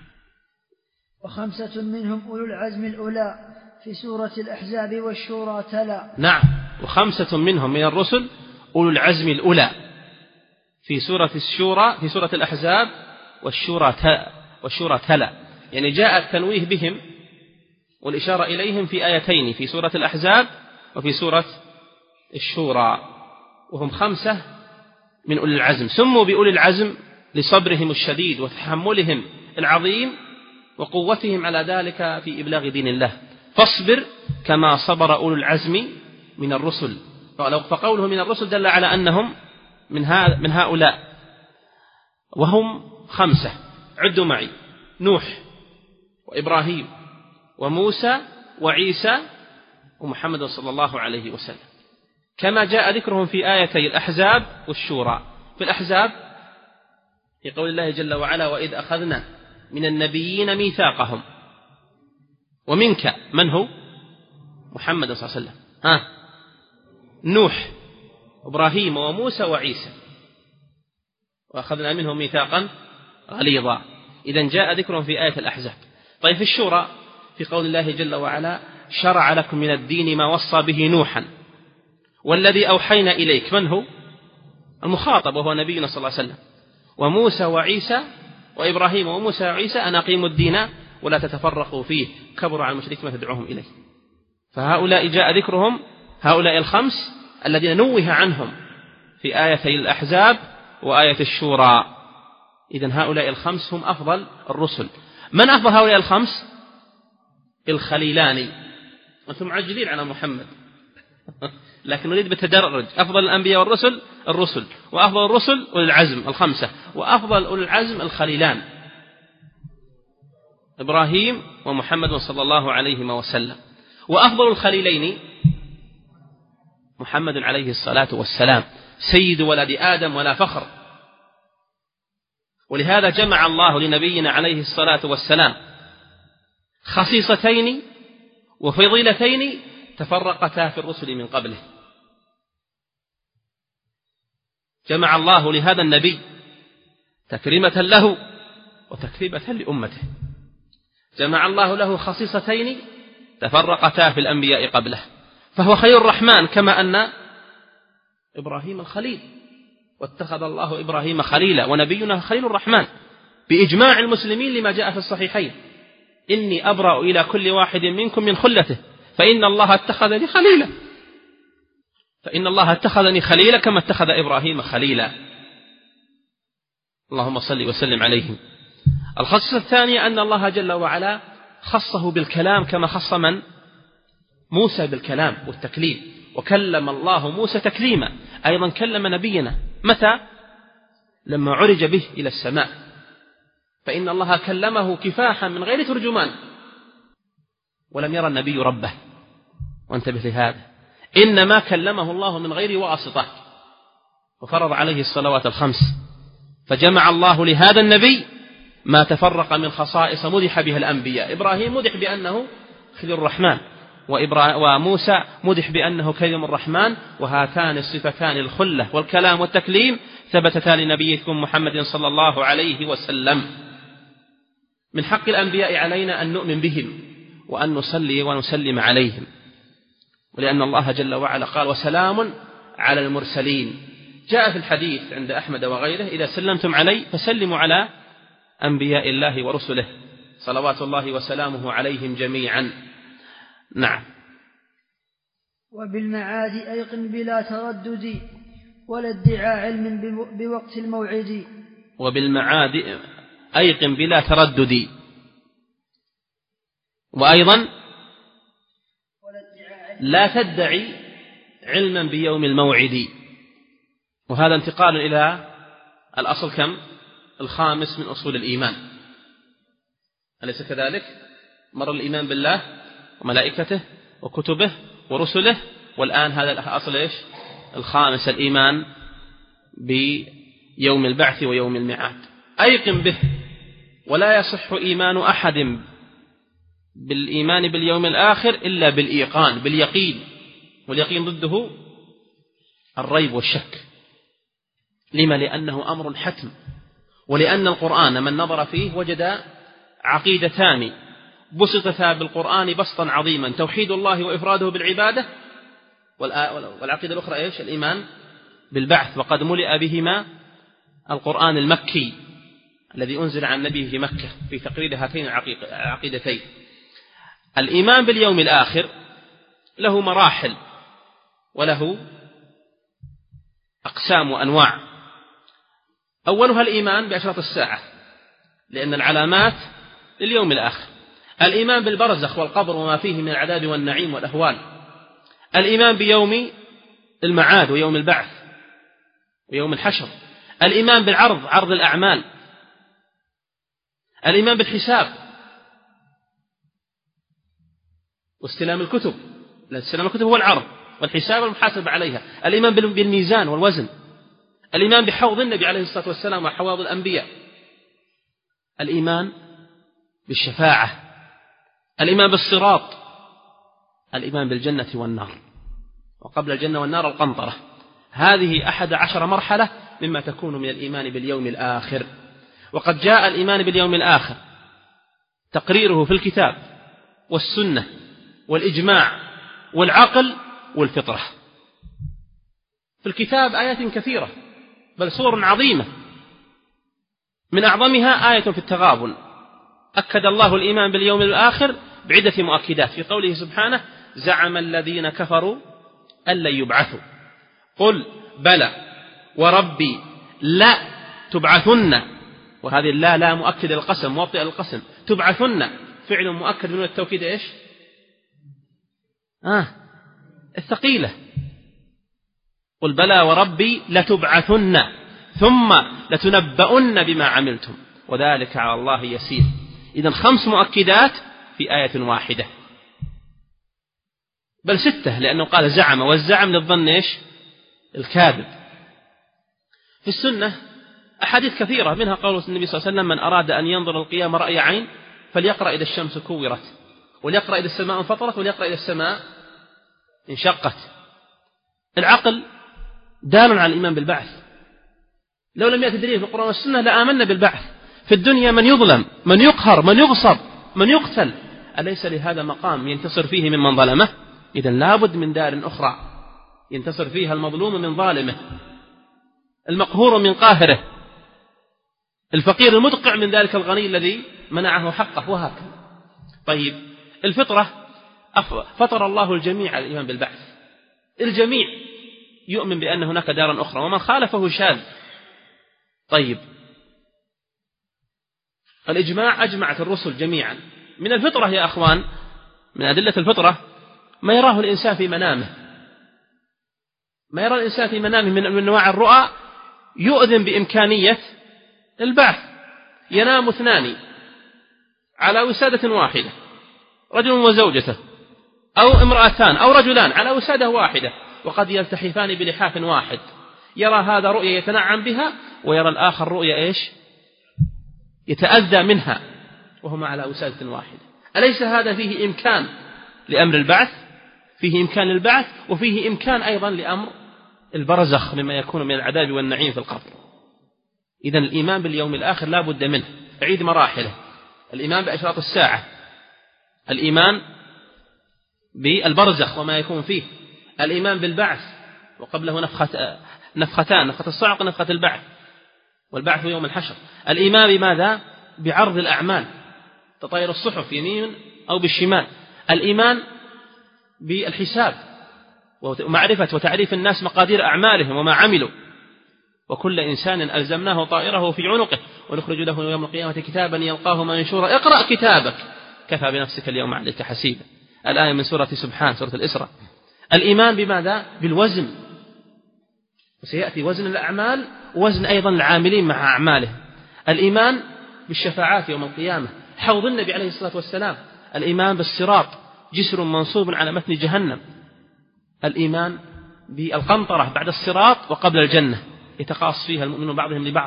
Speaker 2: وخمسة منهم أولو العزم الأولى في سورة الأحزاب والشورى تلا.
Speaker 3: نعم، وخمسة منهم من الرسل أولو العزم الأولى في سورة الشورى، في سورة الأحزاب والشورى تلا، والشورى تلا، يعني جاء التنويه بهم والإشارة إليهم في آيتين، في سورة الأحزاب وفي سورة الشورى، وهم خمسة من أولي العزم. سموا بأولي العزم لصبرهم الشديد وتحملهم العظيم وقوتهم على ذلك في إبلاغ دين الله. فاصبر كما صبر أولو العزم من الرسل، فقوله من الرسل دل على أنهم من هؤلاء، وهم خمسة. عدوا معي: نوح وإبراهيم وموسى وعيسى ومحمد صلى الله عليه وسلم، كما جاء ذكرهم في آيتي الأحزاب والشورى. في الأحزاب في قول الله جل وعلا: وإذ أخذنا من النبيين ميثاقهم ومنك، من هو؟ محمد صلى الله عليه وسلم. ها، نوح إبراهيم وموسى وعيسى، وأخذنا منهم ميثاقا غليظا. إذن جاء ذكرهم في آية الأحزاب. طيب في الشورى في قول الله جل وعلا: شرع لكم من الدين ما وصى به نوحا والذي أوحينا إليك، من هو؟ المخاطب وهو نبينا صلى الله عليه وسلم. وموسى وعيسى وإبراهيم وموسى وعيسى أن أقيموا الدين ولا تتفرقوا فيه كبر على المشركين ما تدعوهم إليه. فهؤلاء جاء ذكرهم، هؤلاء الخمس الذين نوه عنهم في آيتي الأحزاب وآية الشورى. إذن هؤلاء الخمس هم أفضل الرسل. من أفضل هؤلاء الخمس؟ الخليلان. أنتم معجلين على محمد لكن نريد بالتدرج. أفضل الأنبياء والرسل الرسل، وأفضل الرسل أولي العزم الخمسة، وأفضل أولي العزم الخليلان إبراهيم ومحمد صلى الله عليه وسلم. وأفضل الخليلين محمد عليه الصلاة والسلام، سيد ولد آدم ولا فخر. ولهذا جمع الله لنبينا عليه الصلاة والسلام خصيصتين وفضيلتين تفرقتا في الرسل من قبله. جمع الله لهذا النبي تكريمة له وتكريمة لأمته. جمع الله له خصيصتين تفرقتا في الأنبياء قبله، فهو خليل الرحمن كما أن إبراهيم الخليل، واتخذ الله إبراهيم خليلا، ونبينا خليل الرحمن بإجماع المسلمين لما جاء في الصحيحين: إني أبرأ إلى كل واحد منكم من خلته فإن الله اتخذني خليلا، فإن الله اتخذني خليلا كما اتخذ إبراهيم خليلا. اللهم صل وسلم عليهم. الخصيصة الثانية أن الله جل وعلا خصه بالكلام كما خص من؟ موسى بالكلام والتكليم، وكلم الله موسى تكليما. أيضا كلم نبينا متى؟ لما عرج به إلى السماء، فإن الله كلمه كفاحا من غير ترجمان، ولم يرى النبي ربه. وانتبه لهذا، إنما كلمه الله من غير واسطة، وفرض عليه الصلوات الخمس، فجمع الله لهذا النبي ما تفرق من خصائص مدح بها الأنبياء. إبراهيم مدح بأنه خليل الرحمن، وموسى مدح بأنه كلم الرحمن، وهاتان الصفتان الخلة والكلام والتكليم ثبتتا لنبيكم محمد صلى الله عليه وسلم. من حق الأنبياء علينا أن نؤمن بهم وأن نصلي ونسلم عليهم، ولأن الله جل وعلا قال: وسلام على المرسلين. جاء في الحديث عند أحمد وغيره: إذا سلمتم علي فسلموا على أنبياء الله ورسله صلوات الله وسلامه عليهم جميعا. نعم.
Speaker 2: وبالمعاد أيقن بلا تردد ولا ادعاء علم بوقت الموعد.
Speaker 3: وبالمعاد أيقن بلا تردد، وأيضا لا تدعي علما بيوم الموعد. وهذا انتقال إلى الأصل كم؟ الخامس من أصول الإيمان، أليس كذلك؟ مر الإيمان بالله وملائكته وكتبه ورسله، والآن هذا الأصل إيش؟ الخامس، الإيمان بيوم البعث ويوم الميعاد. أيقن به، ولا يصح إيمان أحد بالإيمان باليوم الآخر إلا بالإيقان، باليقين، واليقين ضده الريب والشك. لما؟ لأنه أمر حتم، ولأن القرآن من نظر فيه وجد عقيدتان بسطتا بالقرآن بسطا عظيما: توحيد الله وإفراده بالعبادة، والعقيدة الأخرى إيش؟ الإيمان بالبعث. وقد ملئ بهما القرآن المكي الذي أنزل عن النبي في مكة في تقرير هاتين العقيدتين. الإيمان باليوم الآخر له مراحل وله أقسام وأنواع. أولها الإيمان بأشراط الساعة، لأن العلامات لليوم الآخر. الإيمان بالبرزخ والقبر وما فيه من العذاب والنعيم والأهوال. الإيمان بيوم المعاد ويوم البعث ويوم الحشر. الإيمان بالعرض، عرض الأعمال. الإيمان بالحساب واستلام الكتب، استلام الكتب هو العرض، والحساب المحاسبة عليها. الإيمان بالميزان والوزن. الإيمان بحوض النبي عليه الصلاة والسلام وحواض الأنبياء. الإيمان بالشفاعة. الإيمان بالصراط. الإيمان بالجنة والنار، وقبل الجنة والنار القنطرة. هذه أحد عشر مرحلة مما تكون من الإيمان باليوم الآخر. وقد جاء الإيمان باليوم الآخر تقريره في الكتاب والسنة والإجماع والعقل والفطرة. في الكتاب آيات كثيرة، بل سور عظيمة، من أعظمها آية في التغابن أكد الله الإيمان باليوم الآخر بعدة مؤكدات في قوله سبحانه: زعم الذين كفروا أن لن يبعثوا قل بلى وربي لا تبعثن. وهذه اللا لا مؤكد القسم، موطئ القسم. تبعثن فعل مؤكد من التوكيد إيش؟ آه الثقيلة. قل بلى وربي لتبعثن ثم لتنبؤن بما عملتم وذلك على الله يسير. إذن خمس مؤكدات في آية واحدة، بل ستة، لأنه قال زعم، والزعم للظن إيش؟ الكاذب. في السنة أحاديث كثيرة، منها قول النبي صلى الله عليه وسلم: من أراد أن ينظر القيامة رأي عين فليقرأ إذا الشمس كورت، وليقرأ إذا السماء انفطرت، وليقرأ إذا السماء انشقت. العقل دال على الإيمان بالبعث. لو لم يأتي دليل في القرآن والسنة لآمنا بالبعث. في الدنيا من يظلم، من يقهر، من يغصب، من يقتل أليس لهذا مقام ينتصر فيه ممن ظلمه؟ إذن لابد من دار أخرى ينتصر فيها المظلوم من ظالمه، المقهور من قاهره، الفقير المدقع من ذلك الغني الذي منعه حقه، وهكذا. طيب الفطرة، فطر الله الجميع على الإيمان بالبعث، الجميع يؤمن بأن هناك دارا أخرى، ومن خالفه شاذ. طيب الإجماع أجمعت الرسل جميعا. من الفطرة يا أخوان، من أدلة الفطرة ما يراه الإنسان في منامه، ما يرى الإنسان في منامه من أنواع الرؤى يؤذن بإمكانية البعث. ينام اثنان على وسادة واحدة، رجل وزوجته، أو امرأتان أو رجلان على وسادة واحدة، وقد يلتحفان بلحاف واحد، يرى هذا رؤيا يتنعم بها، ويرى الآخر رؤيا إيش؟ يتأذى منها، وهما على وسادة واحدة. أليس هذا فيه إمكان لأمر البعث؟ فيه إمكان للبعث، وفيه إمكان أيضا لأمر البرزخ مما يكون من العذاب والنعيم في القبر. إذن الإيمان باليوم الآخر لا بد منه، عيد مراحله: الإيمان بأشراط الساعة، الإيمان بالبرزخ وما يكون فيه، الإيمان بالبعث وقبله نفخة نفختان، نفخة الصعق ونفخة البعث، والبعث يوم الحشر، الإيمان بماذا؟ بعرض الأعمال، تطاير الصحف يمين أو بالشمال، الإيمان بالحساب ومعرفة وتعريف الناس مقادير أعمالهم وما عملوا، وكل إنسان ألزمناه طائره في عنقه ونخرج له يوم القيامة كتابا يلقاه منشورا اقرأ كتابك كفى بنفسك اليوم عليك حسيبا، الآية من سورة سبحان، سورة الإسراء. الإيمان بماذا؟ بالوزن، وسيأتي وزن الأعمال ووزن أيضا العاملين مع أعمالهم. الإيمان بالشفاعات يوم القيامة، حوض النبي عليه الصلاة والسلام، الإيمان بالصراط، جسر منصوب على متن جهنم، الإيمان بالقنطرة بعد الصراط وقبل الجنة يتقاص فيها المؤمنون بعضهم لبعض،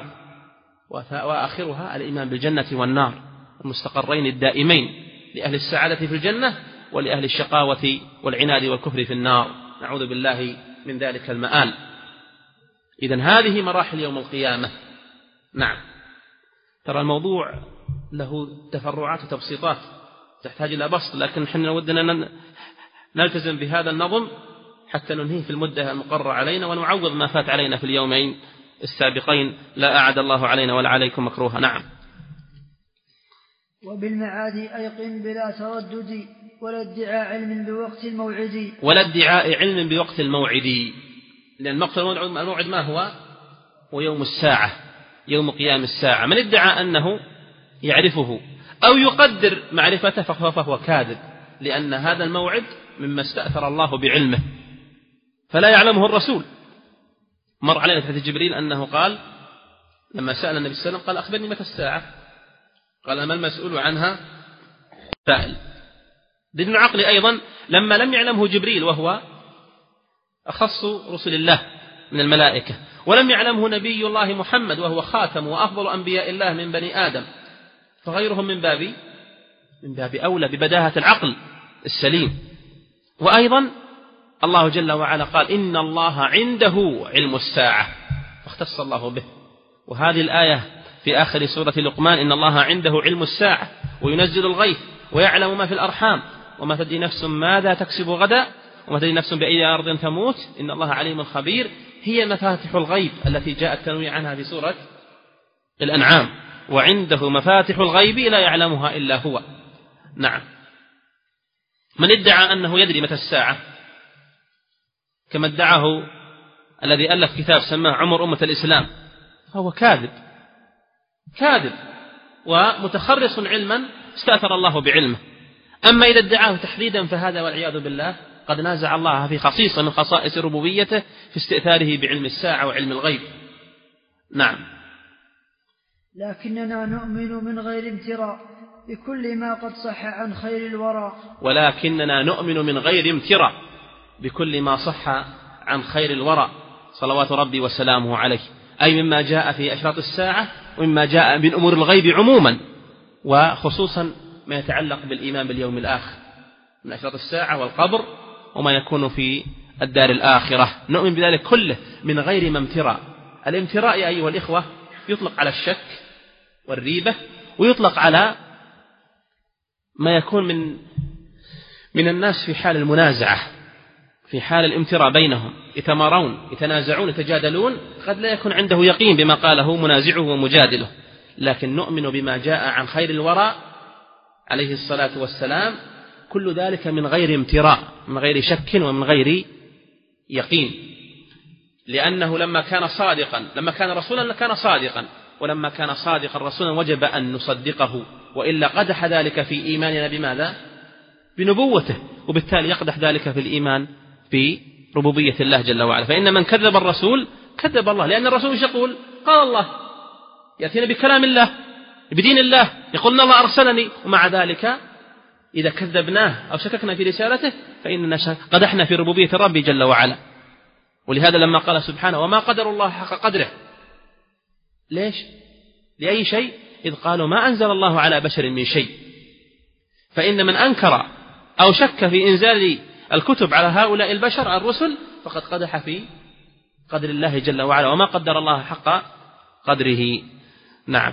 Speaker 3: وآخرها الإيمان بالجنة والنار، المستقرين الدائمين لأهل السعادة في الجنة ولأهل الشقاوة والعناد والكفر في النار، نعوذ بالله من ذلك المآل. إذن هذه مراحل يوم القيامة. نعم، ترى الموضوع له تفرعات وتبسيطات تحتاج إلى بسط، لكن نحن ودنا نلتزم بهذا النظم حتى ننهيه في المدة المقررة علينا، ونعوض ما فات علينا في اليومين السابقين، لا أعد الله علينا ولا عليكم مكروها. نعم.
Speaker 2: وبالمعاد أيقن بلا تردد، ولا ادعاء علم بوقت الموعد،
Speaker 3: ولا ادعاء علم بوقت الموعد، لأن مقت الموعد ما هو؟ هو يوم الساعة، يوم قيام الساعة. من ادعى أنه يعرفه أو يقدر معرفته فهو كاذب، لأن هذا الموعد مما استأثر الله بعلمه فلا يعلمه الرسول. مر علينا في حديث جبريل أنه قال لما سأل النبي صلى الله عليه وسلم قال أخبرني متى الساعة؟ قال ما المسؤول عنها سائل. دين العقل أيضا لما لم يعلمه جبريل وهو أخص رسل الله من الملائكة، ولم يعلمه نبي الله محمد وهو خاتم وأفضل أنبياء الله من بني آدم، فغيرهم من باب من باب أولى ببداهة العقل السليم. وأيضا الله جل وعلا قال إن الله عنده علم الساعة فاختص الله به، وهذه الآية في آخر سورة لقمان إن الله عنده علم الساعة وينزل الغيث ويعلم ما في الأرحام وما تدري نفس ماذا تكسب غدا وما تدري نفس بأي أرض تموت إن الله عليم خبير، هي مفاتح الغيب التي جاء التنويه عنها في سورة الأنعام، وعنده مفاتح الغيب لا يعلمها إلا هو. نعم. من ادعى أنه يدري متى الساعة كما ادعاه الذي ألف كتاب سماه عمر أمة الإسلام فهو كاذب، كاذب ومتخرص علما استأثر الله بعلمه. أما إذا ادعاه تحديدا فهذا والعياذ بالله قد نازع الله في خصيصة من خصائص ربوبيته في استئثاره بعلم الساعة وعلم الغيب. نعم.
Speaker 2: لكننا نؤمن من غير امتراء بكل ما قد صح عن خير الورى،
Speaker 3: ولكننا نؤمن من غير امتراء بكل ما صح عن خير الورى صلوات ربي وسلامه عليه، أي مما جاء في أشراط الساعة ومما جاء من أمور الغيب عموما، وخصوصا ما يتعلق بالإيمان باليوم الآخر من أشراط الساعة والقبر وما يكون في الدار الآخرة، نؤمن بذلك كله من غير ما امتراء. الامتراء يا أيها الإخوة يطلق على الشك والريبة، ويطلق على ما يكون من من الناس في حال المنازعة، في حال الامتراء بينهم، يتمارون يتنازعون يتجادلون، قد لا يكون عنده يقين بما قاله منازعه ومجادله، لكن نؤمن بما جاء عن خير الورى عليه الصلاة والسلام، كل ذلك من غير امتراء، من غير شك ومن غير يقين، لأنه لما كان صادقا، لما كان رسولا كان صادقا، ولما كان صادقا رسولا وجب أن نصدقه، وإلا قدح ذلك في إيماننا بماذا؟ بنبوته، وبالتالي يقدح ذلك في الإيمان في ربوبية الله جل وعلا. فإن من كذب الرسول كذب الله، لأن الرسول ايش يقول؟ قال الله، يأتينا بكلام الله بدين الله، يقول إن الله أرسلني، ومع ذلك إذا كذبناه أو شككنا في رسالته فإننا قدحنا في ربوبية الرب جل وعلا. ولهذا لما قال سبحانه وما قدر الله حق قدره، ليش؟ لأي شيء؟ إذ قالوا ما أنزل الله على بشر من شيء. فإن من أنكر أو شك في إنزال الكتب على هؤلاء البشر الرسل فقد قدح في قدر الله جل وعلا، وما قدر الله حق قدره. نعم.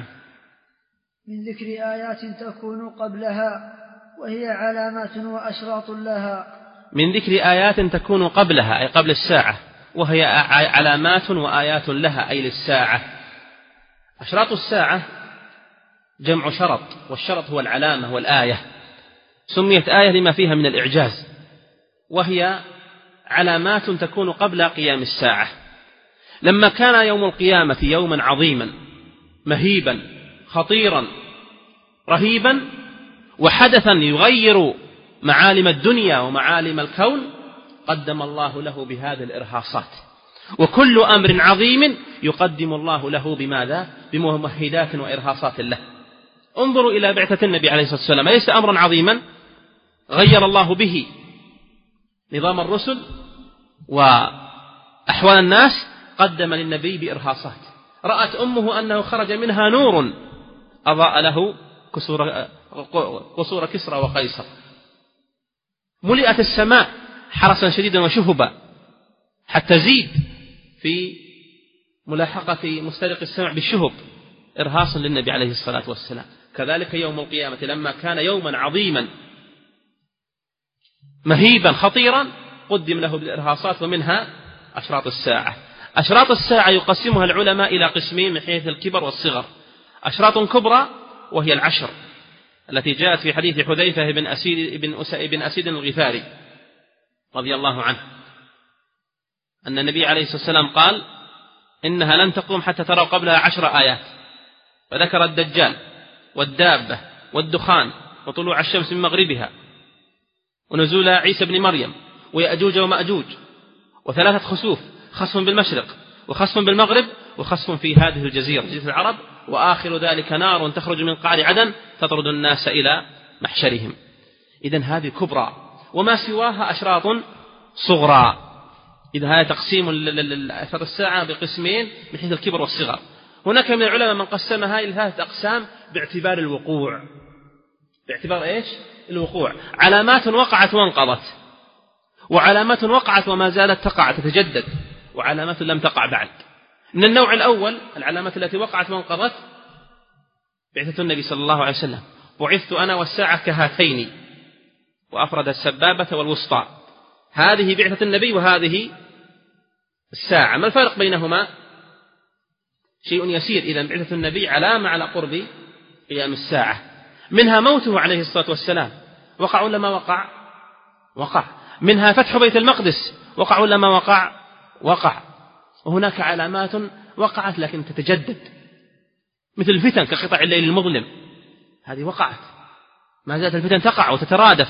Speaker 2: من ذكر آيات تكون قبلها وهي علامات وأشراط لها.
Speaker 3: من ذكر آيات تكون قبلها أي قبل الساعة، وهي علامات وآيات لها أي للساعة. أشراط الساعة جمع شرط، والشرط هو العلامة والآية، سميت آية لما فيها من الإعجاز، وهي علامات تكون قبل قيام الساعة. لما كان يوم القيامة يوما عظيما مهيبا خطيرا رهيبا، وحدثا يغير معالم الدنيا ومعالم الكون، قدم الله له بهذه الإرهاصات. وكل أمر عظيم يقدم الله له بماذا؟ بممهدات وإرهاصات له. انظروا إلى بعثة النبي عليه الصلاة والسلام، ليس أمرا عظيما غير الله به نظام الرسل وأحوال الناس، قدم للنبي بإرهاصات. رأت أمه أنه خرج منها نور أضاء له قصور, قصور كسرى وقيصر، ملئت السماء حرسا شديدا وشهبا حتى زيد في ملاحقة مسترق السماء بالشهب، إرهاصا للنبي عليه الصلاة والسلام. كذلك يوم القيامة لما كان يوما عظيما مهيبا خطيرا، قدم له بالإرهاصات، ومنها أشراط الساعة. أشراط الساعة يقسمها العلماء إلى قسمين من حيث الكبر والصغر. أشراط كبرى وهي العشر التي جاءت في حديث حذيفة بن أسيد بن أسيد بن أسيد الغفاري رضي الله عنه أن النبي عليه الصلاة والسلام قال إنها لن تقوم حتى تروا قبلها عشر آيات، فذكر الدجال والدابة والدخان وطلوع الشمس من مغربها ونزول عيسى بن مريم ويأجوج ومأجوج، وثلاثة خسوف، خسف بالمشرق وخسف بالمغرب وخسف في هذه الجزيرة جزيرة العرب، وآخر ذلك نار تخرج من قعر عدن تطرد الناس إلى محشرهم. إذن هذه كبرى، وما سواها أشراط صغرى. إذا هذا تقسيم أشراط الساعة بقسمين من حيث الكبر والصغر. هناك من العلماء من قسمها إلى ثلاثة أقسام باعتبار الوقوع. باعتبار إيش؟ الوقوع. علامات وقعت وانقضت، وعلامات وقعت وما زالت تقع تتجدد، وعلامات لم تقع بعد. من النوع الأول العلامات التي وقعت وانقضت بعثة النبي صلى الله عليه وسلم، بعثت أنا والساعة كهاتين، وأفرد السبابة والوسطى. هذه بعثة النبي وهذه الساعة. ما الفرق بينهما؟ شيء يسير. إذا بعثة النبي علامة على قرب قيام الساعة. منها موته عليه الصلاة والسلام، وقع ولا ما وقع؟ وقع. منها فتح بيت المقدس، وقع ولا ما وقع؟ وقع. وهناك علامات وقعت لكن تتجدد، مثل الفتن كقطع الليل المظلم، هذه وقعت، ما زالت الفتن تقع وتترادف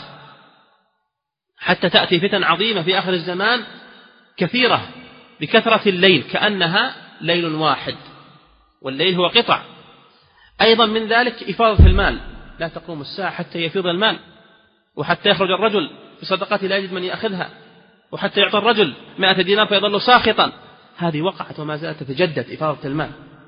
Speaker 3: حتى تأتي فتن عظيمة في آخر الزمان كثيرة بكثرة الليل كأنها ليل واحد، والليل هو قطع. أيضا من ذلك إفاضة المال، لا تقوم الساعة حتى يفيض المال، وحتى يخرج الرجل بصدقته لا يجد من يأخذها، وحتى يعطي الرجل مائة دينار فيظل ساخطا. هذه وقعت وما زالت تتجدد إفاضة المال.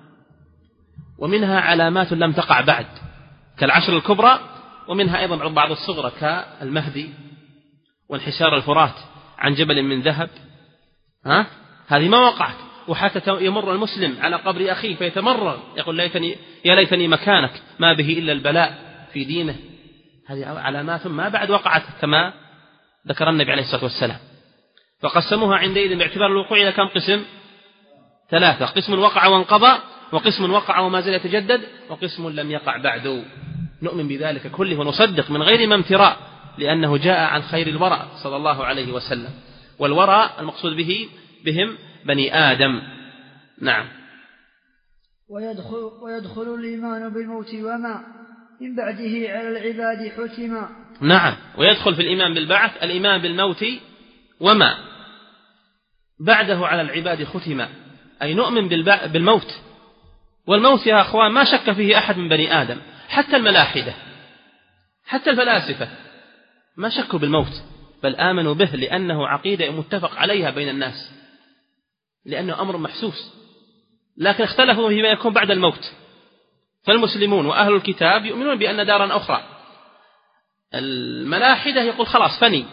Speaker 3: ومنها علامات لم تقع بعد كالعشر الكبرى، ومنها أيضا بعض الصغرى كالمهدي وانحسار الفرات عن جبل من ذهب، ها؟ هذه ما وقعت. وحتى يمر المسلم على قبر أخيه فيتمرر يقول ليتني يا ليتني مكانك، ما به إلا البلاء في دينه. هذه علامات ما بعد وقعت كما ذكر النبي عليه الصلاة والسلام. فقسموها عندئذ باعتبار الوقوع إلى كم قسم؟ ثلاثة: قسم وقع وانقضى، وقسم وقع وما زال يتجدد، وقسم لم يقع بعد. نؤمن بذلك كله ونصدق من غير ما امتراء، لأنه جاء عن خير الورى صلى الله عليه وسلم. والورى المقصود به بهم بني آدم. نعم.
Speaker 2: ويدخل, ويدخل الإيمان بالموت وما من بعده على العباد حتما.
Speaker 3: نعم، ويدخل في الإيمان بالبعث الإيمان بالموت وما بعده على العباد ختما، أي نؤمن بالموت. والموت يا أخوان ما شك فيه أحد من بني آدم، حتى الملاحدة حتى الفلاسفة ما شكوا بالموت، بل آمنوا به لأنه عقيدة متفق عليها بين الناس، لأنه أمر محسوس. لكن اختلفوا فيما يكون بعد الموت. فالمسلمون وأهل الكتاب يؤمنون بأن دارا أخرى. الملاحدة يقول خلاص فني.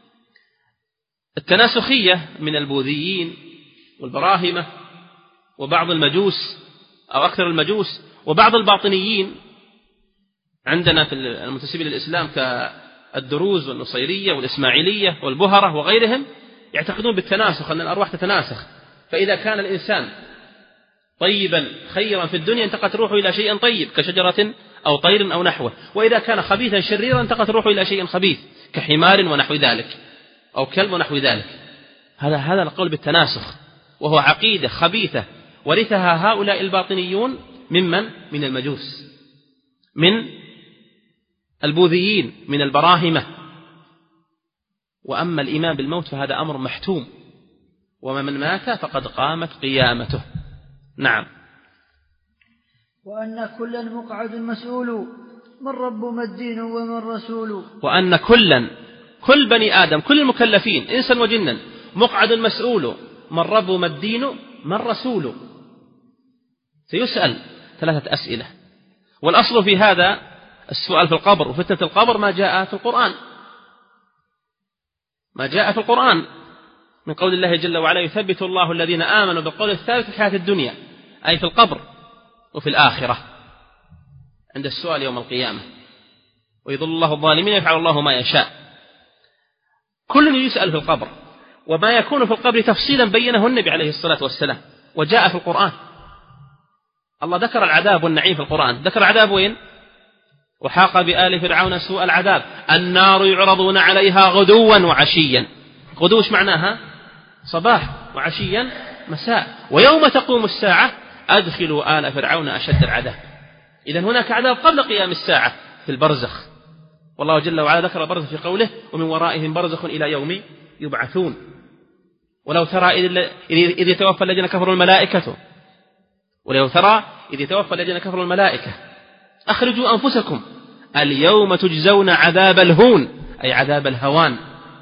Speaker 3: التناسخية من البوذيين والبراهمة وبعض المجوس أو أكثر المجوس وبعض الباطنيين عندنا في المنتسبين للإسلام كالدروز والنصيرية والإسماعيلية والبهرة وغيرهم يعتقدون بالتناسخ، أن الأرواح تتناسخ. فإذا كان الإنسان طيبا خيرا في الدنيا انتقلت روحه إلى شيء طيب كشجرة أو طير أو نحوه، وإذا كان خبيثا شريرا انتقلت روحه إلى شيء خبيث كحمار ونحو ذلك أو كلب ونحو ذلك. هذا هذا القول بالتناسخ، وهو عقيدة خبيثة ورثها هؤلاء الباطنيون ممن من المجوس، من البوذيين، من البراهمة. وأما الإيمان بالموت فهذا أمر محتوم، ومن مات فقد قامت قيامته. نعم.
Speaker 2: وأن كلا مقعد مسؤول من رب ما الدين ومن رسول.
Speaker 3: وأن كلا كل بني آدم كل المكلفين إنسا وجنا مقعد مسؤول من رب ما الدين من رسول. سيسأل ثلاثة أسئلة، والأصل في هذا السؤال في القبر وفتنة القبر ما جاء في القرآن، ما جاء في القرآن من قول الله جل وعلا: يثبت الله الذين آمنوا بالقول الثابت في الحياة الدنيا، أي في القبر وفي الآخرة عند السؤال يوم القيامة، ويضل الله الظالمين يفعل الله ما يشاء. كل يسأل في القبر، وما يكون في القبر تفصيلا بينه النبي عليه الصلاة والسلام وجاء في القرآن. الله ذكر العذاب والنعيم في القرآن، ذكر العذاب وين؟ وحاق بآل فرعون سوء العذاب النار يعرضون عليها غدوا وعشيا. غدو ايش معناها؟ صباح، وعشيا مساء. ويوم تقوم الساعة أدخلوا آل فرعون أشد العذاب. إذن هناك عذاب قبل قيام الساعة في البرزخ، والله جل وعلا ذكر البرزخ في قوله: ومن ورائهم برزخ إلى يوم يبعثون. ولو ترى إذ يتوفى الذين كفروا الملائكة ولو ترى إذ يتوفى الذين كفروا الملائكة أخرجوا أنفسكم اليوم تجزون عذاب الهون، أي عذاب الهوان.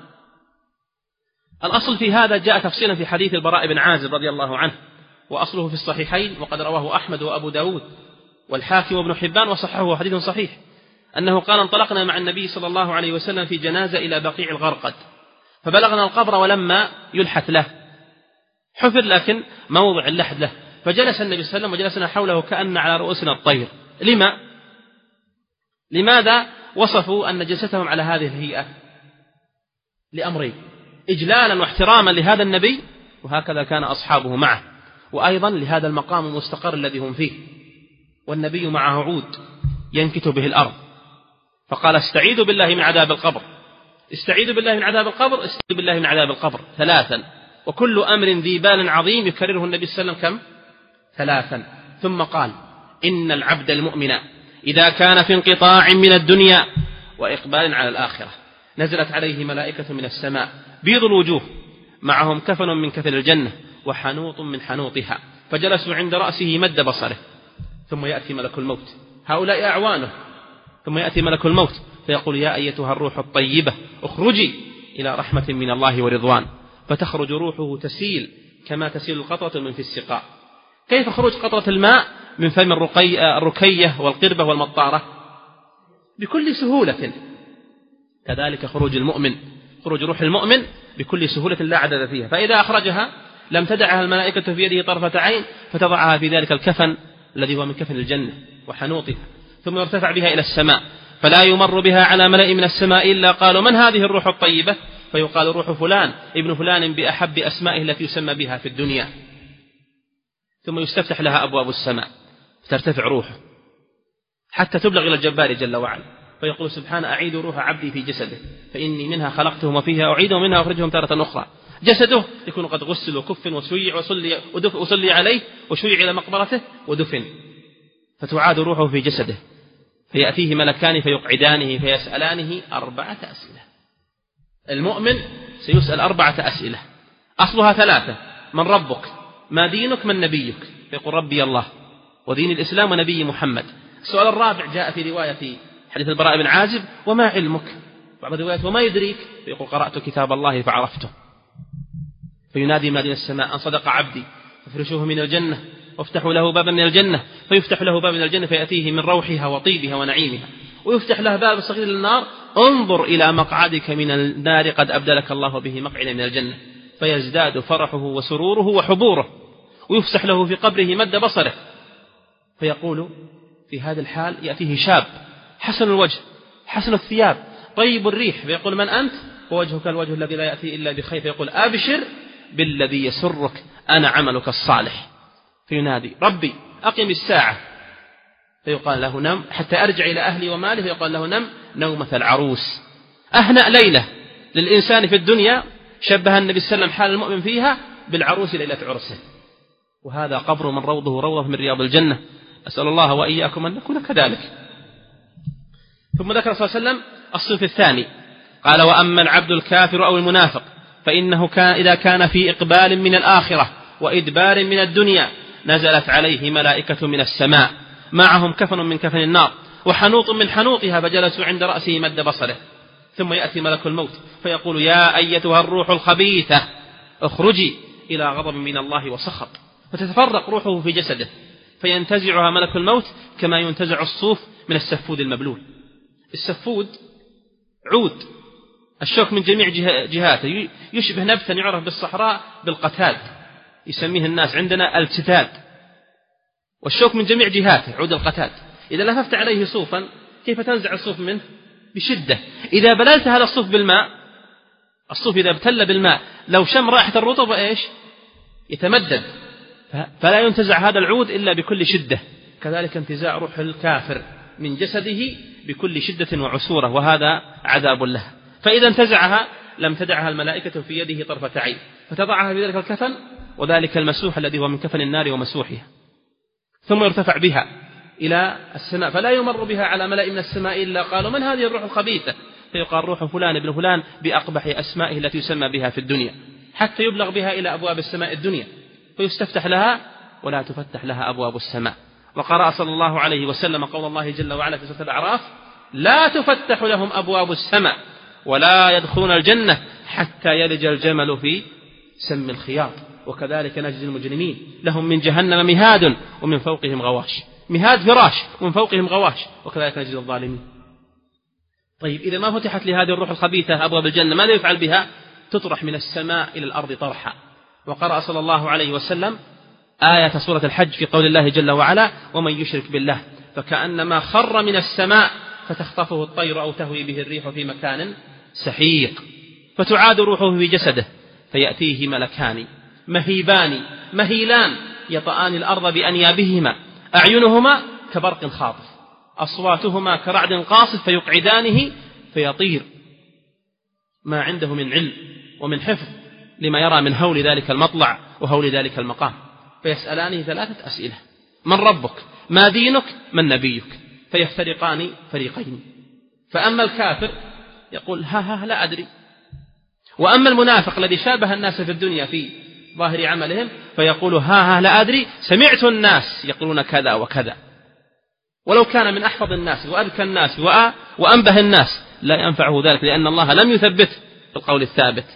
Speaker 3: الأصل في هذا جاء تفصيلا في حديث البراء بن عازب رضي الله عنه، وأصله في الصحيحين، وقد رواه أحمد وأبو داود والحاكم وابن حبان وصححه، حديث صحيح، أنه قال: انطلقنا مع النبي صلى الله عليه وسلم في جنازة إلى بقيع الغرقد، فبلغنا القبر ولما يلحث له، حفر لكن موضع اللحد له، فجلس النبي صلى الله عليه وسلم وجلسنا حوله كأن على رؤوسنا الطير. لما؟ لماذا وصفوا أن جلستهم على هذه الهيئة؟ لأمرين: إجلالا واحتراما لهذا النبي، وهكذا كان أصحابه معه، وأيضا لهذا المقام المستقر الذي هم فيه، والنبي معه عود ينكت به الأرض، فقال: استعيذوا بالله من عذاب القبر، استعيذوا بالله من عذاب القبر، استعيذوا بالله من عذاب القبر ثلاثا. وكل أمر ذي بال عظيم يكرره النبي صلى الله عليه وسلم كم؟ ثلاثا. ثم قال: إن العبد المؤمن إذا كان في انقطاع من الدنيا وإقبال على الآخرة نزلت عليه ملائكة من السماء بيض الوجوه معهم كفن من كفن الجنة وحنوط من حنوطها، فجلسوا عند رأسه مد بصره، ثم يأتي ملك الموت، هؤلاء أعوانه، ثم يأتي ملك الموت فيقول: يا أيتها الروح الطيبة اخرجي إلى رحمة من الله ورضوان، فتخرج روحه تسيل كما تسيل القطرة من في السقاء. كيف خروج قطرة الماء من فم الرقي الركية والقربة والمطارة؟ بكل سهولة. كذلك خروج المؤمن، خروج روح المؤمن بكل سهولة لا عدد فيها، فإذا أخرجها لم تدعها الملائكة في يده طرفة عين، فتضعها في ذلك الكفن الذي هو من كفن الجنة وحنوطها، ثم يرتفع بها إلى السماء، فلا يمر بها على ملأ من السماء إلا قالوا من هذه الروح الطيبة؟ فيقال روح فلان ابن فلان بأحب أسمائه التي يسمى بها في الدنيا. ثم يستفتح لها أبواب السماء فترتفع روحه حتى تبلغ إلى الجبار جل وعلا، فيقول سبحانه أعيد روح عبدي في جسده فإني منها خلقتهم وفيها أعيدهم ومنها أخرجهم تارة أخرى. جسده يكون قد غسل وكفن وشيع وصلي, وصلي عليه وشيع إلى مقبرته ودفن، فتعاد روحه في جسده فيأتيه ملكان فيقعدانه فيسألانه أربعة أسئلة. المؤمن سيسأل أربعة أسئلة أصلها ثلاثة: من ربك؟ ما دينك؟ من نبيك؟ فيقول ربي الله ودين الإسلام ونبي محمد. السؤال الرابع جاء في رواية حديث البراء بن عازب: وما علمك؟ بعض الروايات: وما يدريك؟ فيقول قرأت كتاب الله فعرفته. فينادي ما دين السماء أن صدق عبدي فافرشوه من الجنة وافتحوا له بابا من الجنة، فيفتح له باب من الجنة فيأتيه من روحها وطيبها ونعيمها، ويفتح له باب صغير للنار: انظر إلى مقعدك من النار قد أبدلك الله به مقعدا من الجنة، فيزداد فرحه وسروره وحبوره. ويفسح له في قبره مد بصره، فيقول في هذا الحال يأتيه شاب حسن الوجه حسن الثياب طيب الريح، فيقول من أنت؟ ووجهك الوجه الذي لا يأتي إلا بخير، فيقول أبشر بالذي يسرك أنا عملك الصالح. فينادي ربي أقم الساعة، فيقال له نم حتى أرجع إلى أهلي ومالي، فيقال له نم نومة العروس. أهنأ ليلة للإنسان في الدنيا شبه النبي صلى الله عليه وسلم حال المؤمن فيها بالعروس ليلة عرسه، وهذا قبر من روضه روضة من رياض الجنة. أسأل الله وإياكم أن نكون كذلك. ثم ذكر صلى الله عليه وسلم الصنف الثاني، قال: وأما العبد الكافر أو المنافق فإنه كان إذا كان في إقبال من الآخرة وإدبار من الدنيا نزلت عليه ملائكة من السماء معهم كفن من كفن النار وحنوط من حنوطها، فجلسوا عند رأسه مد بصره. ثم يأتي ملك الموت فيقول: يا أيتها الروح الخبيثة اخرجي إلى غضب من الله وسخط، فتتفرق روحه في جسده فينتزعها ملك الموت كما ينتزع الصوف من السفود المبلول. السفود عود الشوك من جميع جهاته، يشبه نبتا يعرف بالصحراء بالقتاد، يسميه الناس عندنا التتاد، والشوك من جميع جهاته عود القتاد. إذا لففت عليه صوفا كيف تنزع الصوف منه؟ بشدة. إذا بللت هذا الصوف بالماء، الصوف إذا ابتل بالماء لو شم رائحة الرطب إيش؟ يتمدد، فلا ينتزع هذا العود إلا بكل شدة. كذلك انتزاع روح الكافر من جسده بكل شدة وعسورة، وهذا عذاب له. فإذا انتزعها لم تدعها الملائكة في يده طرفة عين، فتضعها في ذلك الكفن وذلك المسوح الذي هو من كفن النار ومسوحها، ثم يرتفع بها إلى السماء، فلا يمر بها على ملأ من السماء إلا قالوا من هذه الروح الخبيثة؟ فيقال روح فلان ابن فلان بأقبح أسمائه التي يسمى بها في الدنيا، حتى يبلغ بها إلى أبواب السماء الدنيا فيستفتح لها ولا تفتح لها أبواب السماء. وقرأ صلى الله عليه وسلم قول الله جل وعلا في سورة الأعراف: لا تفتح لهم أبواب السماء ولا يدخلون الجنة حتى يلج الجمل في سم الخياط، وكذلك نجزي المجرمين لهم من جهنم مهاد ومن فوقهم غواش. مهاد فراش ومن فوقهم غواش، وكذلك نجزي الظالمين. طيب إذا ما فتحت لهذه الروح الخبيثة أبواب الجنة ماذا يفعل بها؟ تطرح من السماء إلى الأرض طرحا. وقرأ صلى الله عليه وسلم آية سورة الحج في قول الله جل وعلا: ومن يشرك بالله فكأنما خر من السماء فتخطفه الطير أو تهوي به الريح في مكان سحيق. فتعاد روحه في جسده فيأتيه ملكان مهيبان مهيلان يطآن الأرض بأنيابهما، أعينهما كبرق خاطف، أصواتهما كرعد قاصف، فيقعدانه فيطير ما عنده من علم ومن حفظ لما يرى من هول ذلك المطلع وهول ذلك المقام. فيسألانه ثلاثة أسئلة: من ربك؟ ما دينك؟ من نبيك؟ فيفترقان فريقين. فأما الكافر يقول ها ها لا أدري، وأما المنافق الذي شابه الناس في الدنيا في ظاهر عملهم فيقول ها ها لا أدري، سمعت الناس يقولون كذا وكذا، ولو كان من أحفظ الناس وأذكى الناس وأنبه الناس لا ينفعه ذلك، لأن الله لم يثبت بالقول الثابت.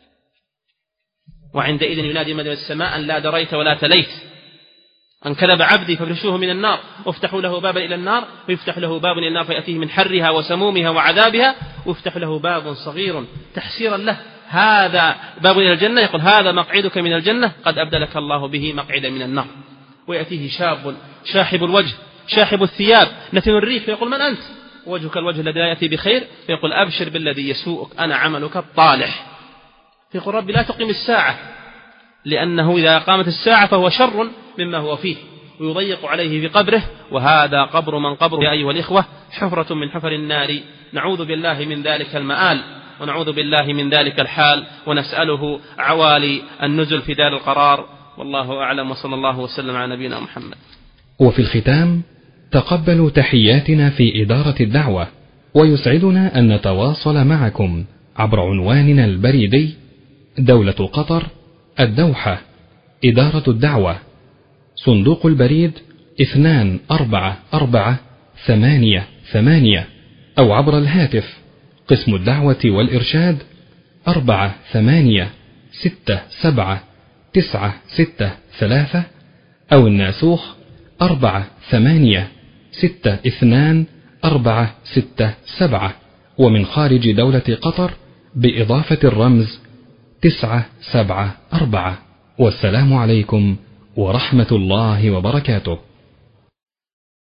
Speaker 3: وعندئذ ينادي من السماء أن لا دريت ولا تليت، أن كذب عبدي فافرشوه من النار وافتحوا له بابا إلى النار، ويفتح له باب إلى النار فيأتيه من حرها وسمومها وعذابها، ويفتح له باب صغير تحسيرا له، هذا باب إلى الجنة، يقول هذا مقعدك من الجنة قد أبدلك الله به مقعدا من النار. ويأتيه شاب شاحب الوجه شاحب الثياب نتن الريح، فيقول من أنت؟ وجهك الوجه الذي لا يأتي بخير، فيقول أبشر بالذي يسوءك أنا عملك الطالح، فيقول ربي لا تقيم الساعة، لأنه إذا قامت الساعة فهو شر مما هو فيه ويضيق عليه في قبره، وهذا قبر من قبره يا أيها الإخوة حفرة من حفر النار، نعوذ بالله من ذلك المآل ونعوذ بالله من ذلك الحال، ونسأله عوالي النزل في دار القرار، والله أعلم، وصلى الله وسلم على نبينا محمد.
Speaker 4: وفي الختام تقبلوا تحياتنا في إدارة الدعوة، ويسعدنا أن نتواصل معكم عبر عنواننا البريدي دولة قطر، الدوحة، إدارة الدعوة، صندوق البريد اثنان أربعة أربعة ثمانية ثمانية، أو عبر الهاتف قسم الدعوة والإرشاد أربعة ثمانية ستة سبعة تسعة ستة ثلاثة، أو الناسوخ أربعة ثمانية ستة اثنان أربعة ستة سبعة، ومن خارج دولة قطر بإضافة الرمز تسعة سبعة أربعة. والسلام عليكم ورحمة الله وبركاته.